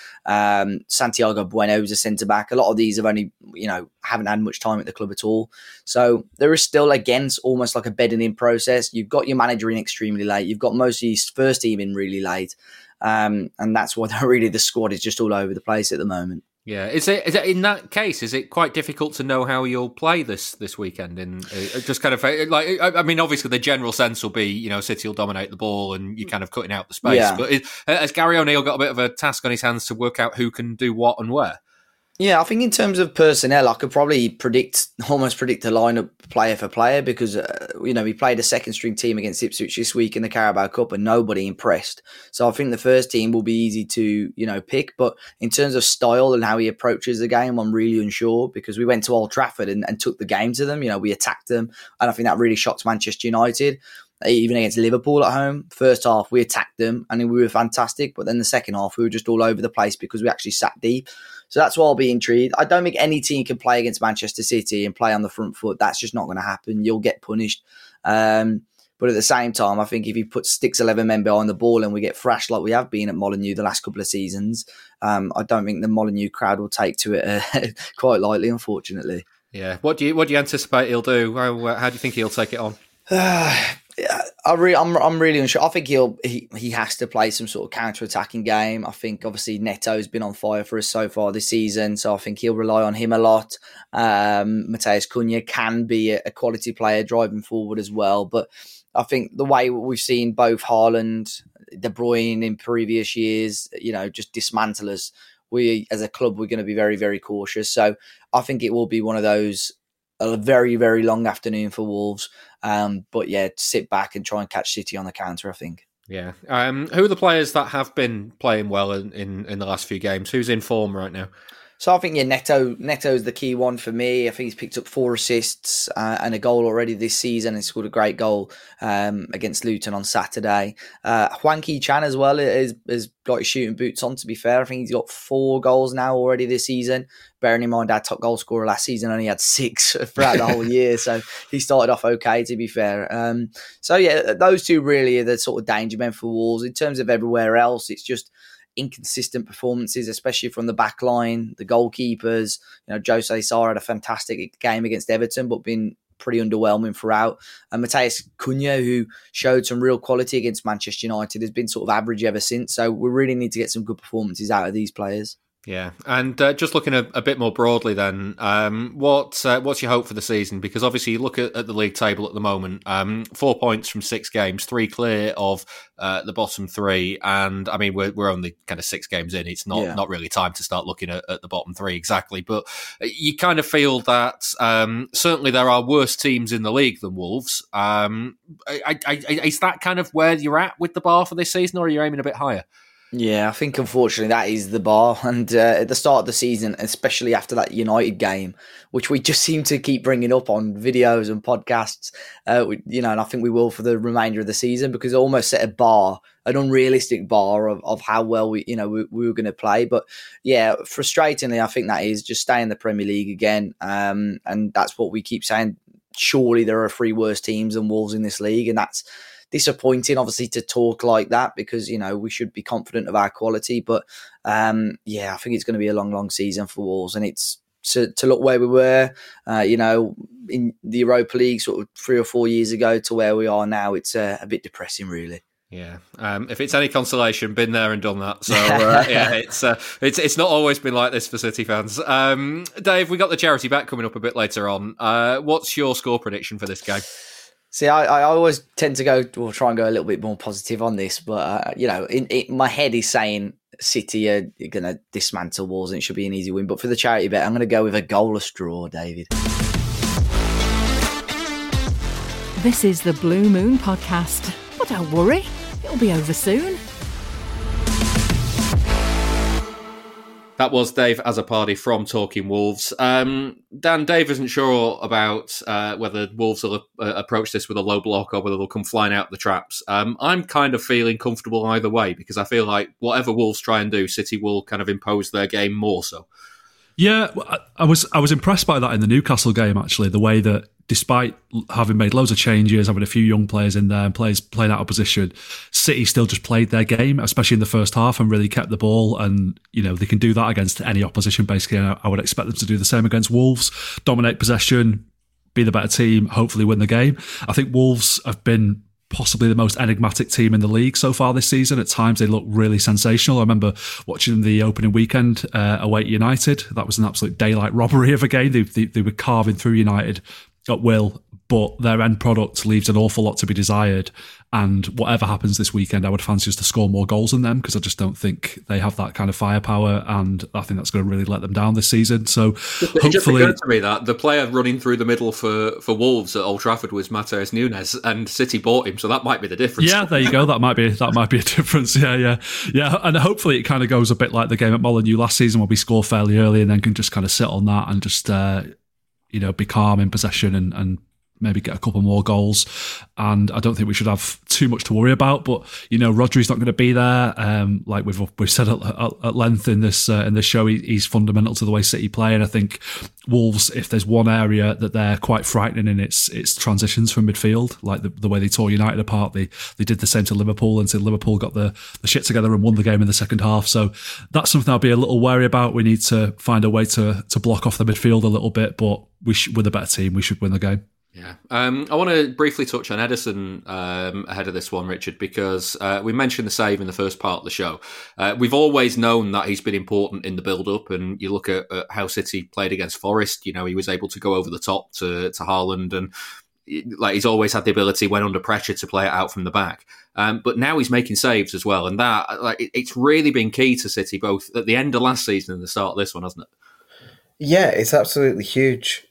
[SPEAKER 14] Santiago Bueno, who's a centre-back. A lot of these have only, you know, haven't had much time at the club at all. So there is still, again, almost like a bedding in process. You've got your manager in extremely late. You've got most of your first team in really late. And that's why really the squad is just all over the place at the moment.
[SPEAKER 3] Yeah, is it in that case? Is it quite difficult to know how you'll play this weekend? In just kind of like, I mean, obviously the general sense will be, you know, City will dominate the ball and you're kind of cutting out the space. Yeah. But has Gary O'Neill got a bit of a task on his hands to work out who can do what and where?
[SPEAKER 14] Yeah, I think in terms of personnel, I could probably almost predict a lineup player for player, because, you know, we played a second string team against Ipswich this week in the Carabao Cup and nobody impressed. So I think the first team will be easy to, you know, pick. But in terms of style and how he approaches the game, I'm really unsure, because we went to Old Trafford and took the game to them. You know, we attacked them. And I think that really shocked Manchester United. Even against Liverpool at home, first half we attacked them and we were fantastic, but then the second half we were just all over the place because we actually sat deep. So that's why I'll be intrigued. I don't think any team can play against Manchester City and play on the front foot. That's just not going to happen. You'll get punished. But at the same time, I think if he sticks 11 men behind the ball and we get thrashed like we have been at Molineux the last couple of seasons, I don't think the Molineux crowd will take to it quite lightly, unfortunately.
[SPEAKER 3] Yeah. What do you anticipate he'll do? How do you think he'll take it on?
[SPEAKER 14] I'm really unsure. I think he has to play some sort of counter-attacking game. I think obviously Neto's been on fire for us so far this season, so I think he'll rely on him a lot. Matheus Cunha can be a quality player driving forward as well, but I think the way we've seen both Haaland, De Bruyne in previous years, you know, just dismantle us, we as a club, we're going to be very, very cautious. So I think it will be one of those, a very, very long afternoon for Wolves. But yeah, sit back and try and catch City on the counter, I think.
[SPEAKER 3] Yeah. Who are the players that have been playing well in the last few games? Who's in form right now?
[SPEAKER 14] So I think, yeah, Neto's the key one for me. I think he's picked up 4 assists and a goal already this season. He scored a great goal against Luton on Saturday. Hwang Hee-chan as well has got his shooting boots on, to be fair. I think he's got 4 goals now already this season. Bearing in mind our top goal scorer last season only had 6 throughout the whole year. So he started off okay, to be fair. So yeah, those 2 really are the sort of danger men for Wolves. In terms of everywhere else, it's just inconsistent performances, especially from the back line, the goalkeepers. You know, Jose Sarr had a fantastic game against Everton, but been pretty underwhelming throughout. And Matheus Cunha, who showed some real quality against Manchester United, has been sort of average ever since. So we really need to get some good performances out of these players.
[SPEAKER 3] Yeah, and just looking a bit more broadly then, what's your hope for the season? Because obviously you look at the league table at the moment, 4 points from 6 games, 3 clear of the bottom 3, and I mean we're only kind of 6 games in. It's not really time to start looking at the bottom 3 exactly, but you kind of feel that certainly there are worse teams in the league than Wolves. Is that kind of where you're at with the bar for this season, or are you aiming a bit higher?
[SPEAKER 14] Yeah, I think unfortunately that is the bar. And at the start of the season, especially after that United game, which we just seem to keep bringing up on videos and podcasts, and I think we will for the remainder of the season, because it almost set a bar, an unrealistic bar of how well we were going to play. But yeah, frustratingly, I think that is just stay in the Premier League again. And that's what we keep saying. Surely there are 3 worse teams than Wolves in this league, and that's disappointing, obviously, to talk like that, because we should be confident of our quality. But I think it's going to be a long season for Wolves, and it's to look where we were, in the Europa League sort of 3 or 4 years ago to where we are now. It's a bit depressing, really.
[SPEAKER 3] Yeah, if it's any consolation, been there and done that. So it's not always been like this for City fans. Dave, we got the charity bet coming up a bit later on. What's your score prediction for this game?
[SPEAKER 14] See, I always tend to try and go a little bit more positive on this, but my head is saying City are going to dismantle Wolves and it should be an easy win. But for the charity bet, I'm going to go with a goalless draw, David.
[SPEAKER 2] This is the Blue Moon Podcast, but don't worry, it'll be over soon.
[SPEAKER 3] That was Dave Azzopardi from Talking Wolves. Dan, Dave isn't sure about whether Wolves will approach this with a low block or whether they'll come flying out the traps. I'm kind of feeling comfortable either way, because I feel like whatever Wolves try and do, City will kind of impose their game more so.
[SPEAKER 5] Yeah, I was impressed by that in the Newcastle game, actually, the way that despite having made loads of changes, having a few young players in there and players playing out of position, City still just played their game, especially in the first half, and really kept the ball. And, they can do that against any opposition, basically. And I would expect them to do the same against Wolves, dominate possession, be the better team, hopefully win the game. I think Wolves have been possibly the most enigmatic team in the league so far this season. At times they look really sensational. I remember watching the opening weekend away at United. That was an absolute daylight robbery of a game. They were carving through United at will, but their end product leaves an awful lot to be desired. And whatever happens this weekend, I would fancy us to score more goals than them, because I just don't think they have that kind of firepower, and I think that's going to really let them down this season. So
[SPEAKER 3] hopefully, it just occurred to me that the player running through the middle for Wolves at Old Trafford was Matheus Nunes, and City bought him, so that might be the difference.
[SPEAKER 5] Yeah, there you go. That might be a difference. Yeah. And hopefully it kind of goes a bit like the game at Molineux last season, where we score fairly early and then can just kind of sit on that and just be calm in possession and maybe get a couple more goals. And I don't think we should have too much to worry about. But Rodri's not going to be there. Like we've said at length in this show, he's fundamental to the way City play. And I think Wolves, if there's one area that they're quite frightening in, it's transitions from midfield. Like the way they tore United apart, they did the same to Liverpool until Liverpool got the shit together and won the game in the second half. So that's something I'll be a little wary about. We need to find a way to block off the midfield a little bit, but with a better team, we should win the game.
[SPEAKER 3] Yeah. I want to briefly touch on Ederson ahead of this one, Richard, because we mentioned the save in the first part of the show. We've always known that he's been important in the build-up, and you look at how City played against Forest, he was able to go over the top to Haaland, and he's always had the ability, when under pressure, to play it out from the back. But now he's making saves as well, and that it's really been key to City, both at the end of last season and the start of this one, hasn't it?
[SPEAKER 4] Yeah, it's absolutely huge.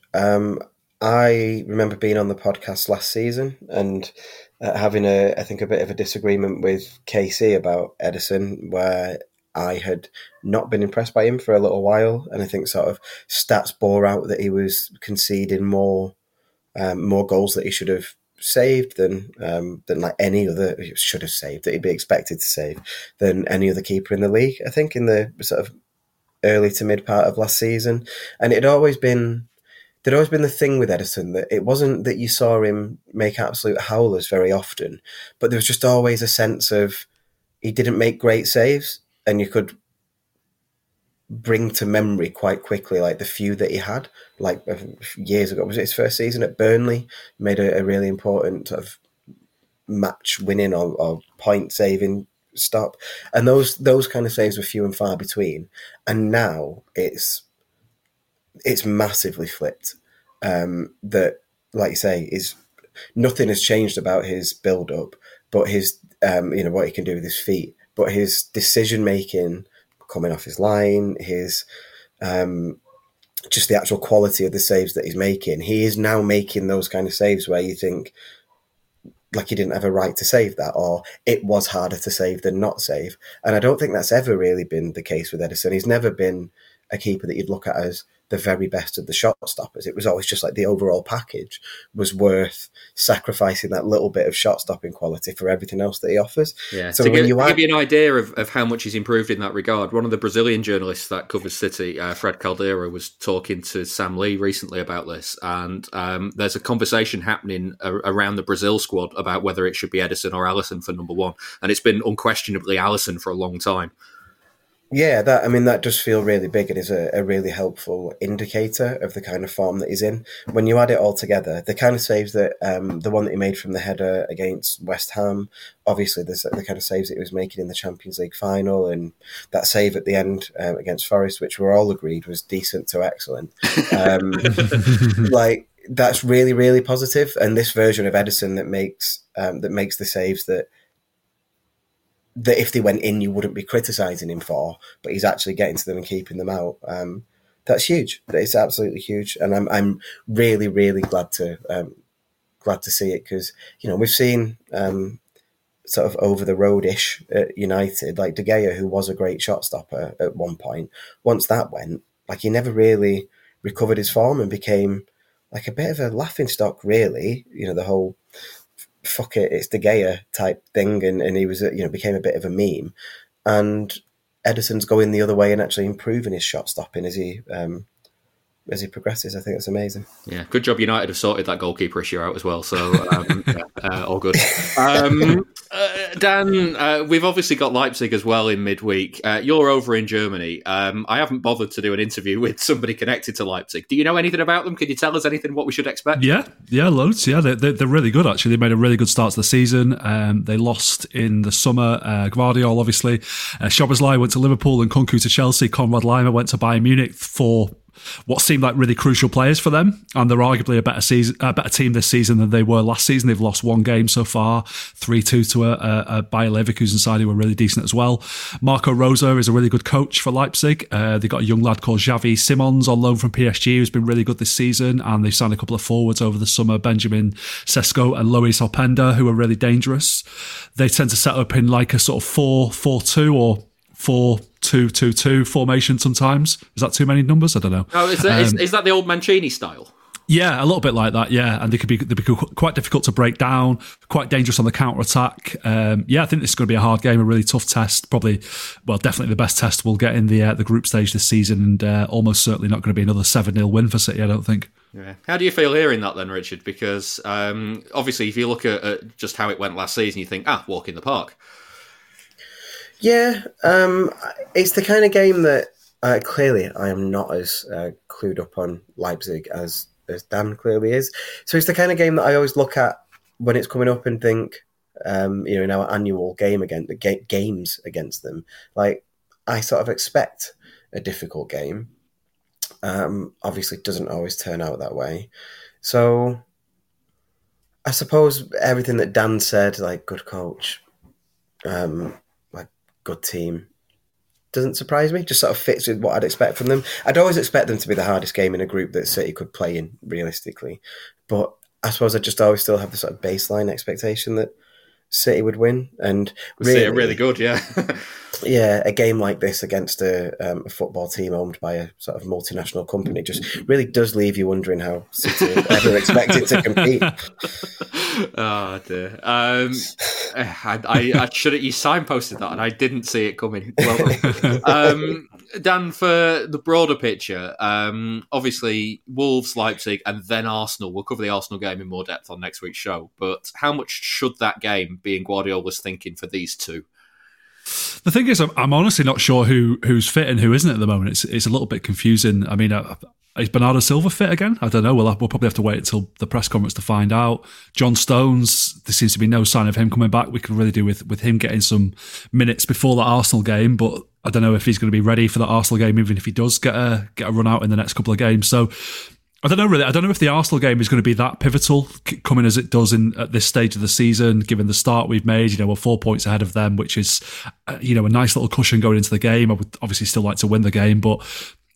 [SPEAKER 4] I remember being on the podcast last season and having I think a bit of a disagreement with KC about Ederson, where I had not been impressed by him for a little while, and I think sort of stats bore out that he was conceding more goals that he should have saved than like any other, he should have saved, that he'd be expected to save, than any other keeper in the league, I think, in the sort of early to mid part of last season. And there'd always been the thing with Ederson, that it wasn't that you saw him make absolute howlers very often, but there was just always a sense of he didn't make great saves, and you could bring to memory quite quickly like the few that he had, like years ago. Was it his first season at Burnley? He made a really important sort of match winning or point saving stop, and those kind of saves were few and far between. And now it's massively flipped. That, like you say, is nothing has changed about his build up, but his what he can do with his feet, but his decision making coming off his line, his just the actual quality of the saves that he's making. He is now making those kind of saves where you think like he didn't have a right to save that, or it was harder to save than not save. And I don't think that's ever really been the case with Ederson. He's never been a keeper that you'd look at as the very best of the shot stoppers. It was always just like the overall package was worth sacrificing that little bit of shot stopping quality for everything else that he offers.
[SPEAKER 3] Yeah. So to give you an idea of how much he's improved in that regard, one of the Brazilian journalists that covers City, Fred Caldeira, was talking to Sam Lee recently about this, and there's a conversation happening around the Brazil squad about whether it should be Ederson or Alisson for number one, and it's been unquestionably Alisson for a long time.
[SPEAKER 4] Yeah, that does feel really big. It is a really helpful indicator of the kind of form that he's in. When you add it all together, the kind of saves that the one that he made from the header against West Ham, obviously the kind of saves that he was making in the Champions League final, and that save at the end against Forest, which we're all agreed was decent to excellent. Like, that's really, really positive. And this version of Ederson that makes the saves that if they went in, you wouldn't be criticising him for, but he's actually getting to them and keeping them out. That's huge. It's absolutely huge, and I'm really, really glad to see it, because we've seen sort of over the road-ish at United, like De Gea, who was a great shot stopper at one point. Once that went, like, he never really recovered his form and became like a bit of a laughingstock. Really, the whole fuck it, it's De Gea type thing, and he was became a bit of a meme. And Ederson's going the other way and actually improving his shot stopping as he progresses. I think that's amazing.
[SPEAKER 3] Yeah, good job United have sorted that goalkeeper issue out as well, so all good. Dan, we've obviously got Leipzig as well in midweek. You're over in Germany. I haven't bothered to do an interview with somebody connected to Leipzig. Do you know anything about them? Can you tell us anything what we should expect?
[SPEAKER 5] Yeah, loads. Yeah, they're really good, actually. They made a really good start to the season. They lost in the summer. Gvardiol, obviously. Szoboszlai went to Liverpool and Kunku to Chelsea. Konrad Laimer went to Bayern Munich for what seemed like really crucial players for them, and they're arguably a better team this season than they were last season. They've lost one game so far, 3-2 to a Bayer Leverkusen side who were really decent as well. Marco Rose is a really good coach for Leipzig. They've got a young lad called Xavi Simons on loan from PSG who's been really good this season, and they've signed a couple of forwards over the summer, Benjamin Sesko and Lois Openda, who are really dangerous. They tend to set up in like a sort of 4-4-2 or 4-2-2-2 formation sometimes. Is that too many numbers? I don't know.
[SPEAKER 3] Oh, is that the old Mancini style?
[SPEAKER 5] Yeah, a little bit like that, yeah. And they'd be quite difficult to break down, quite dangerous on the counter-attack. I think this is going to be a hard game, a really tough test. Definitely the best test we'll get in the group stage this season, and almost certainly not going to be another 7-0 win for City, I don't think.
[SPEAKER 3] Yeah. How do you feel hearing that then, Richard? Because obviously if you look at just how it went last season, you think, walk in the park.
[SPEAKER 4] Yeah, it's the kind of game that clearly I am not as clued up on Leipzig as Dan clearly is. So it's the kind of game that I always look at when it's coming up and think, in our annual games against them. Like, I sort of expect a difficult game. Obviously, it doesn't always turn out that way. So I suppose everything that Dan said, like good coach, good team, doesn't surprise me. Just sort of fits with what I'd expect from them. I'd always expect them to be the hardest game in a group that City could play in, realistically. But I suppose I just always still have the sort of baseline expectation that City would win. And
[SPEAKER 3] City are really good, yeah.
[SPEAKER 4] Yeah, a game like this against a football team owned by a sort of multinational company just really does leave you wondering how City ever expected to compete.
[SPEAKER 3] Oh dear! I should have. You signposted that, and I didn't see it coming. Well, Dan, for the broader picture, obviously Wolves, Leipzig, and then Arsenal. We'll cover the Arsenal game in more depth on next week's show. But how much should that game be in Guardiola's thinking for these two?
[SPEAKER 5] The thing is, I'm honestly not sure who's fit and who isn't at the moment. It's a little bit confusing. I mean, is Bernardo Silva fit again? I don't know. We'll probably have to wait until the press conference to find out. John Stones, there seems to be no sign of him coming back. We could really do with him getting some minutes before the Arsenal game, but I don't know if he's going to be ready for the Arsenal game, even if he does get a run out in the next couple of games. So I don't know really. I don't know if the Arsenal game is going to be that pivotal coming as it does at this stage of the season, given the start we've made. We're 4 points ahead of them, which is a nice little cushion going into the game. I would obviously still like to win the game, but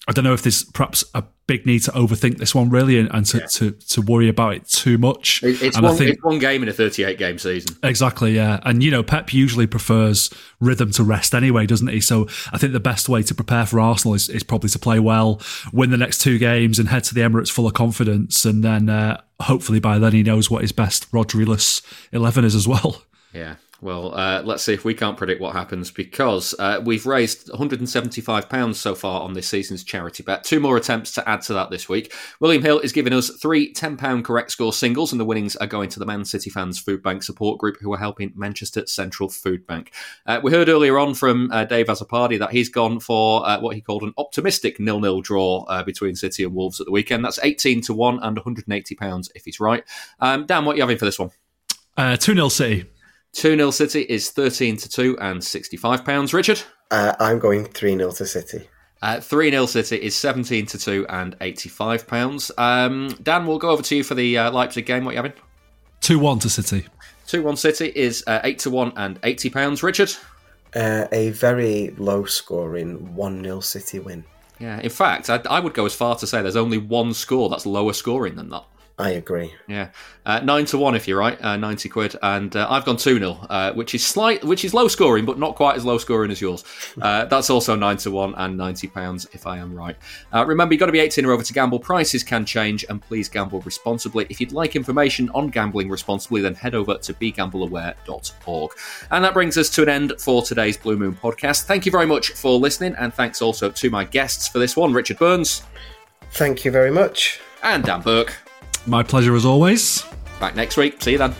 [SPEAKER 5] I don't know if there's perhaps a big need to overthink this one really and to worry about it too much.
[SPEAKER 3] It's one game in a 38-game season.
[SPEAKER 5] Exactly, yeah. And, Pep usually prefers rhythm to rest anyway, doesn't he? So I think the best way to prepare for Arsenal is probably to play well, win the next 2 games and head to the Emirates full of confidence. And then hopefully by then he knows what his best Rodriguez 11 is as well.
[SPEAKER 3] Yeah. Well, let's see if we can't predict what happens, because we've raised £175 so far on this season's charity bet. 2 more attempts to add to that this week. William Hill is giving us 3 £10 correct score singles, and the winnings are going to the Man City Fans Food Bank support group, who are helping Manchester Central Food Bank. We heard earlier on from Dave Azzopardi that he's gone for what he called an optimistic 0-0 draw between City and Wolves at the weekend. That's 18-1 and £180 if he's right. Dan, what are you having for this one?
[SPEAKER 5] 2-0 City.
[SPEAKER 3] 2-0 City is 13-2 and £65. Richard?
[SPEAKER 4] I'm going 3-0 to City.
[SPEAKER 3] 3-0 City is 17-2 and £85. Dan, we'll go over to you for the Leipzig game. What are you having?
[SPEAKER 5] 2-1 to City.
[SPEAKER 3] 2-1 City is 8-1 and £80. Richard?
[SPEAKER 4] A very low-scoring 1-0 City win.
[SPEAKER 3] Yeah, in fact, I would go as far to say there's only one score that's lower scoring than that.
[SPEAKER 4] I agree.
[SPEAKER 3] Yeah, 9-1 if you're right, £90, and I've gone 2-0, which is low scoring, but not quite as low scoring as yours. That's also 9-1 and £90 if I am right. Remember, you've got to be 18 or over to gamble. Prices can change, and please gamble responsibly. If you'd like information on gambling responsibly, then head over to begambleaware.org. And that brings us to an end for today's Blue Moon podcast. Thank you very much for listening, and thanks also to my guests for this one, Richard Burns.
[SPEAKER 4] Thank you very much.
[SPEAKER 3] And Dan Burke.
[SPEAKER 5] My pleasure as always.
[SPEAKER 3] Back next week. See you then.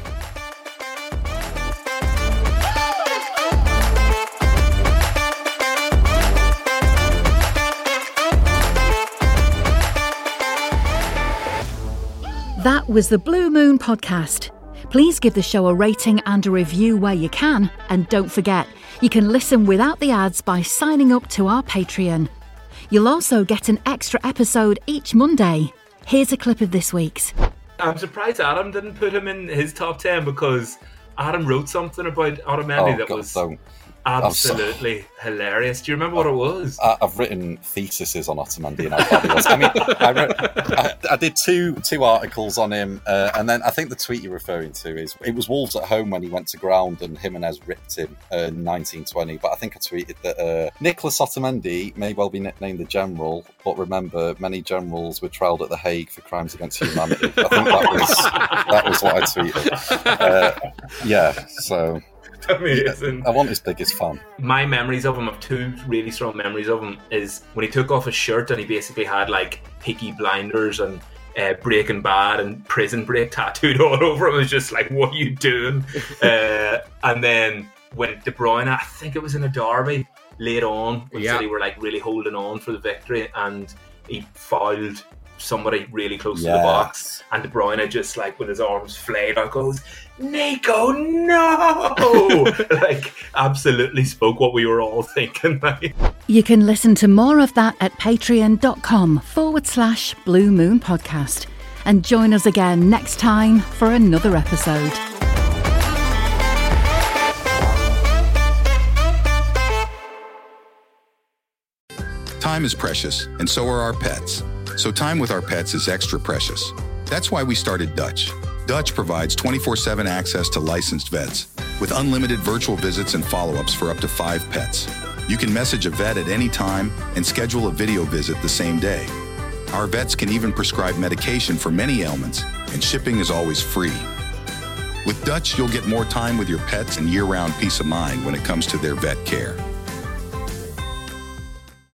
[SPEAKER 2] That was the Blue Moon podcast. Please give the show a rating and a review where you can. And don't forget, you can listen without the ads by signing up to our Patreon. You'll also get an extra episode each Monday. Here's a clip of this week's.
[SPEAKER 11] I'm surprised Adam didn't put him in his top 10, because Adam wrote something about Otamendi that was absolutely hilarious. Do you remember what it was?
[SPEAKER 15] I've written theses on Otamendi and how bad he was. I mean, I did two articles on him, and then I think the tweet you're referring to is, it was Wolves at home when he went to ground and Jimenez ripped him in 1920. But I think I tweeted that Nicholas Otamendi may well be nicknamed the General, but remember, many generals were trialled at The Hague for crimes against humanity. I think that was what I tweeted. Yeah, so...
[SPEAKER 11] Amazing.
[SPEAKER 15] I want his biggest fan.
[SPEAKER 11] My memories of him, of 2 really strong memories of him, is when he took off his shirt and he basically had like Peaky Blinders and Breaking Bad and Prison Break tattooed all over him. It was just like, what are you doing? And then when De Bruyne, I think it was in a derby, late on, when City were like really holding on for the victory, and he fouled somebody really close to the box, and De Bruyne just like with his arms flayed out goes, Nico, no! Like, absolutely spoke what we were all thinking.
[SPEAKER 2] You can listen to more of that at patreon.com/Blue Moon Podcast. And join us again next time for another episode.
[SPEAKER 16] Time is precious, and so are our pets. So time with our pets is extra precious. That's why we started Dutch. Dutch provides 24/7 access to licensed vets with unlimited virtual visits and follow-ups for up to 5 pets. You can message a vet at any time and schedule a video visit the same day. Our vets can even prescribe medication for many ailments, and shipping is always free. With Dutch, you'll get more time with your pets and year-round peace of mind when it comes to their vet care.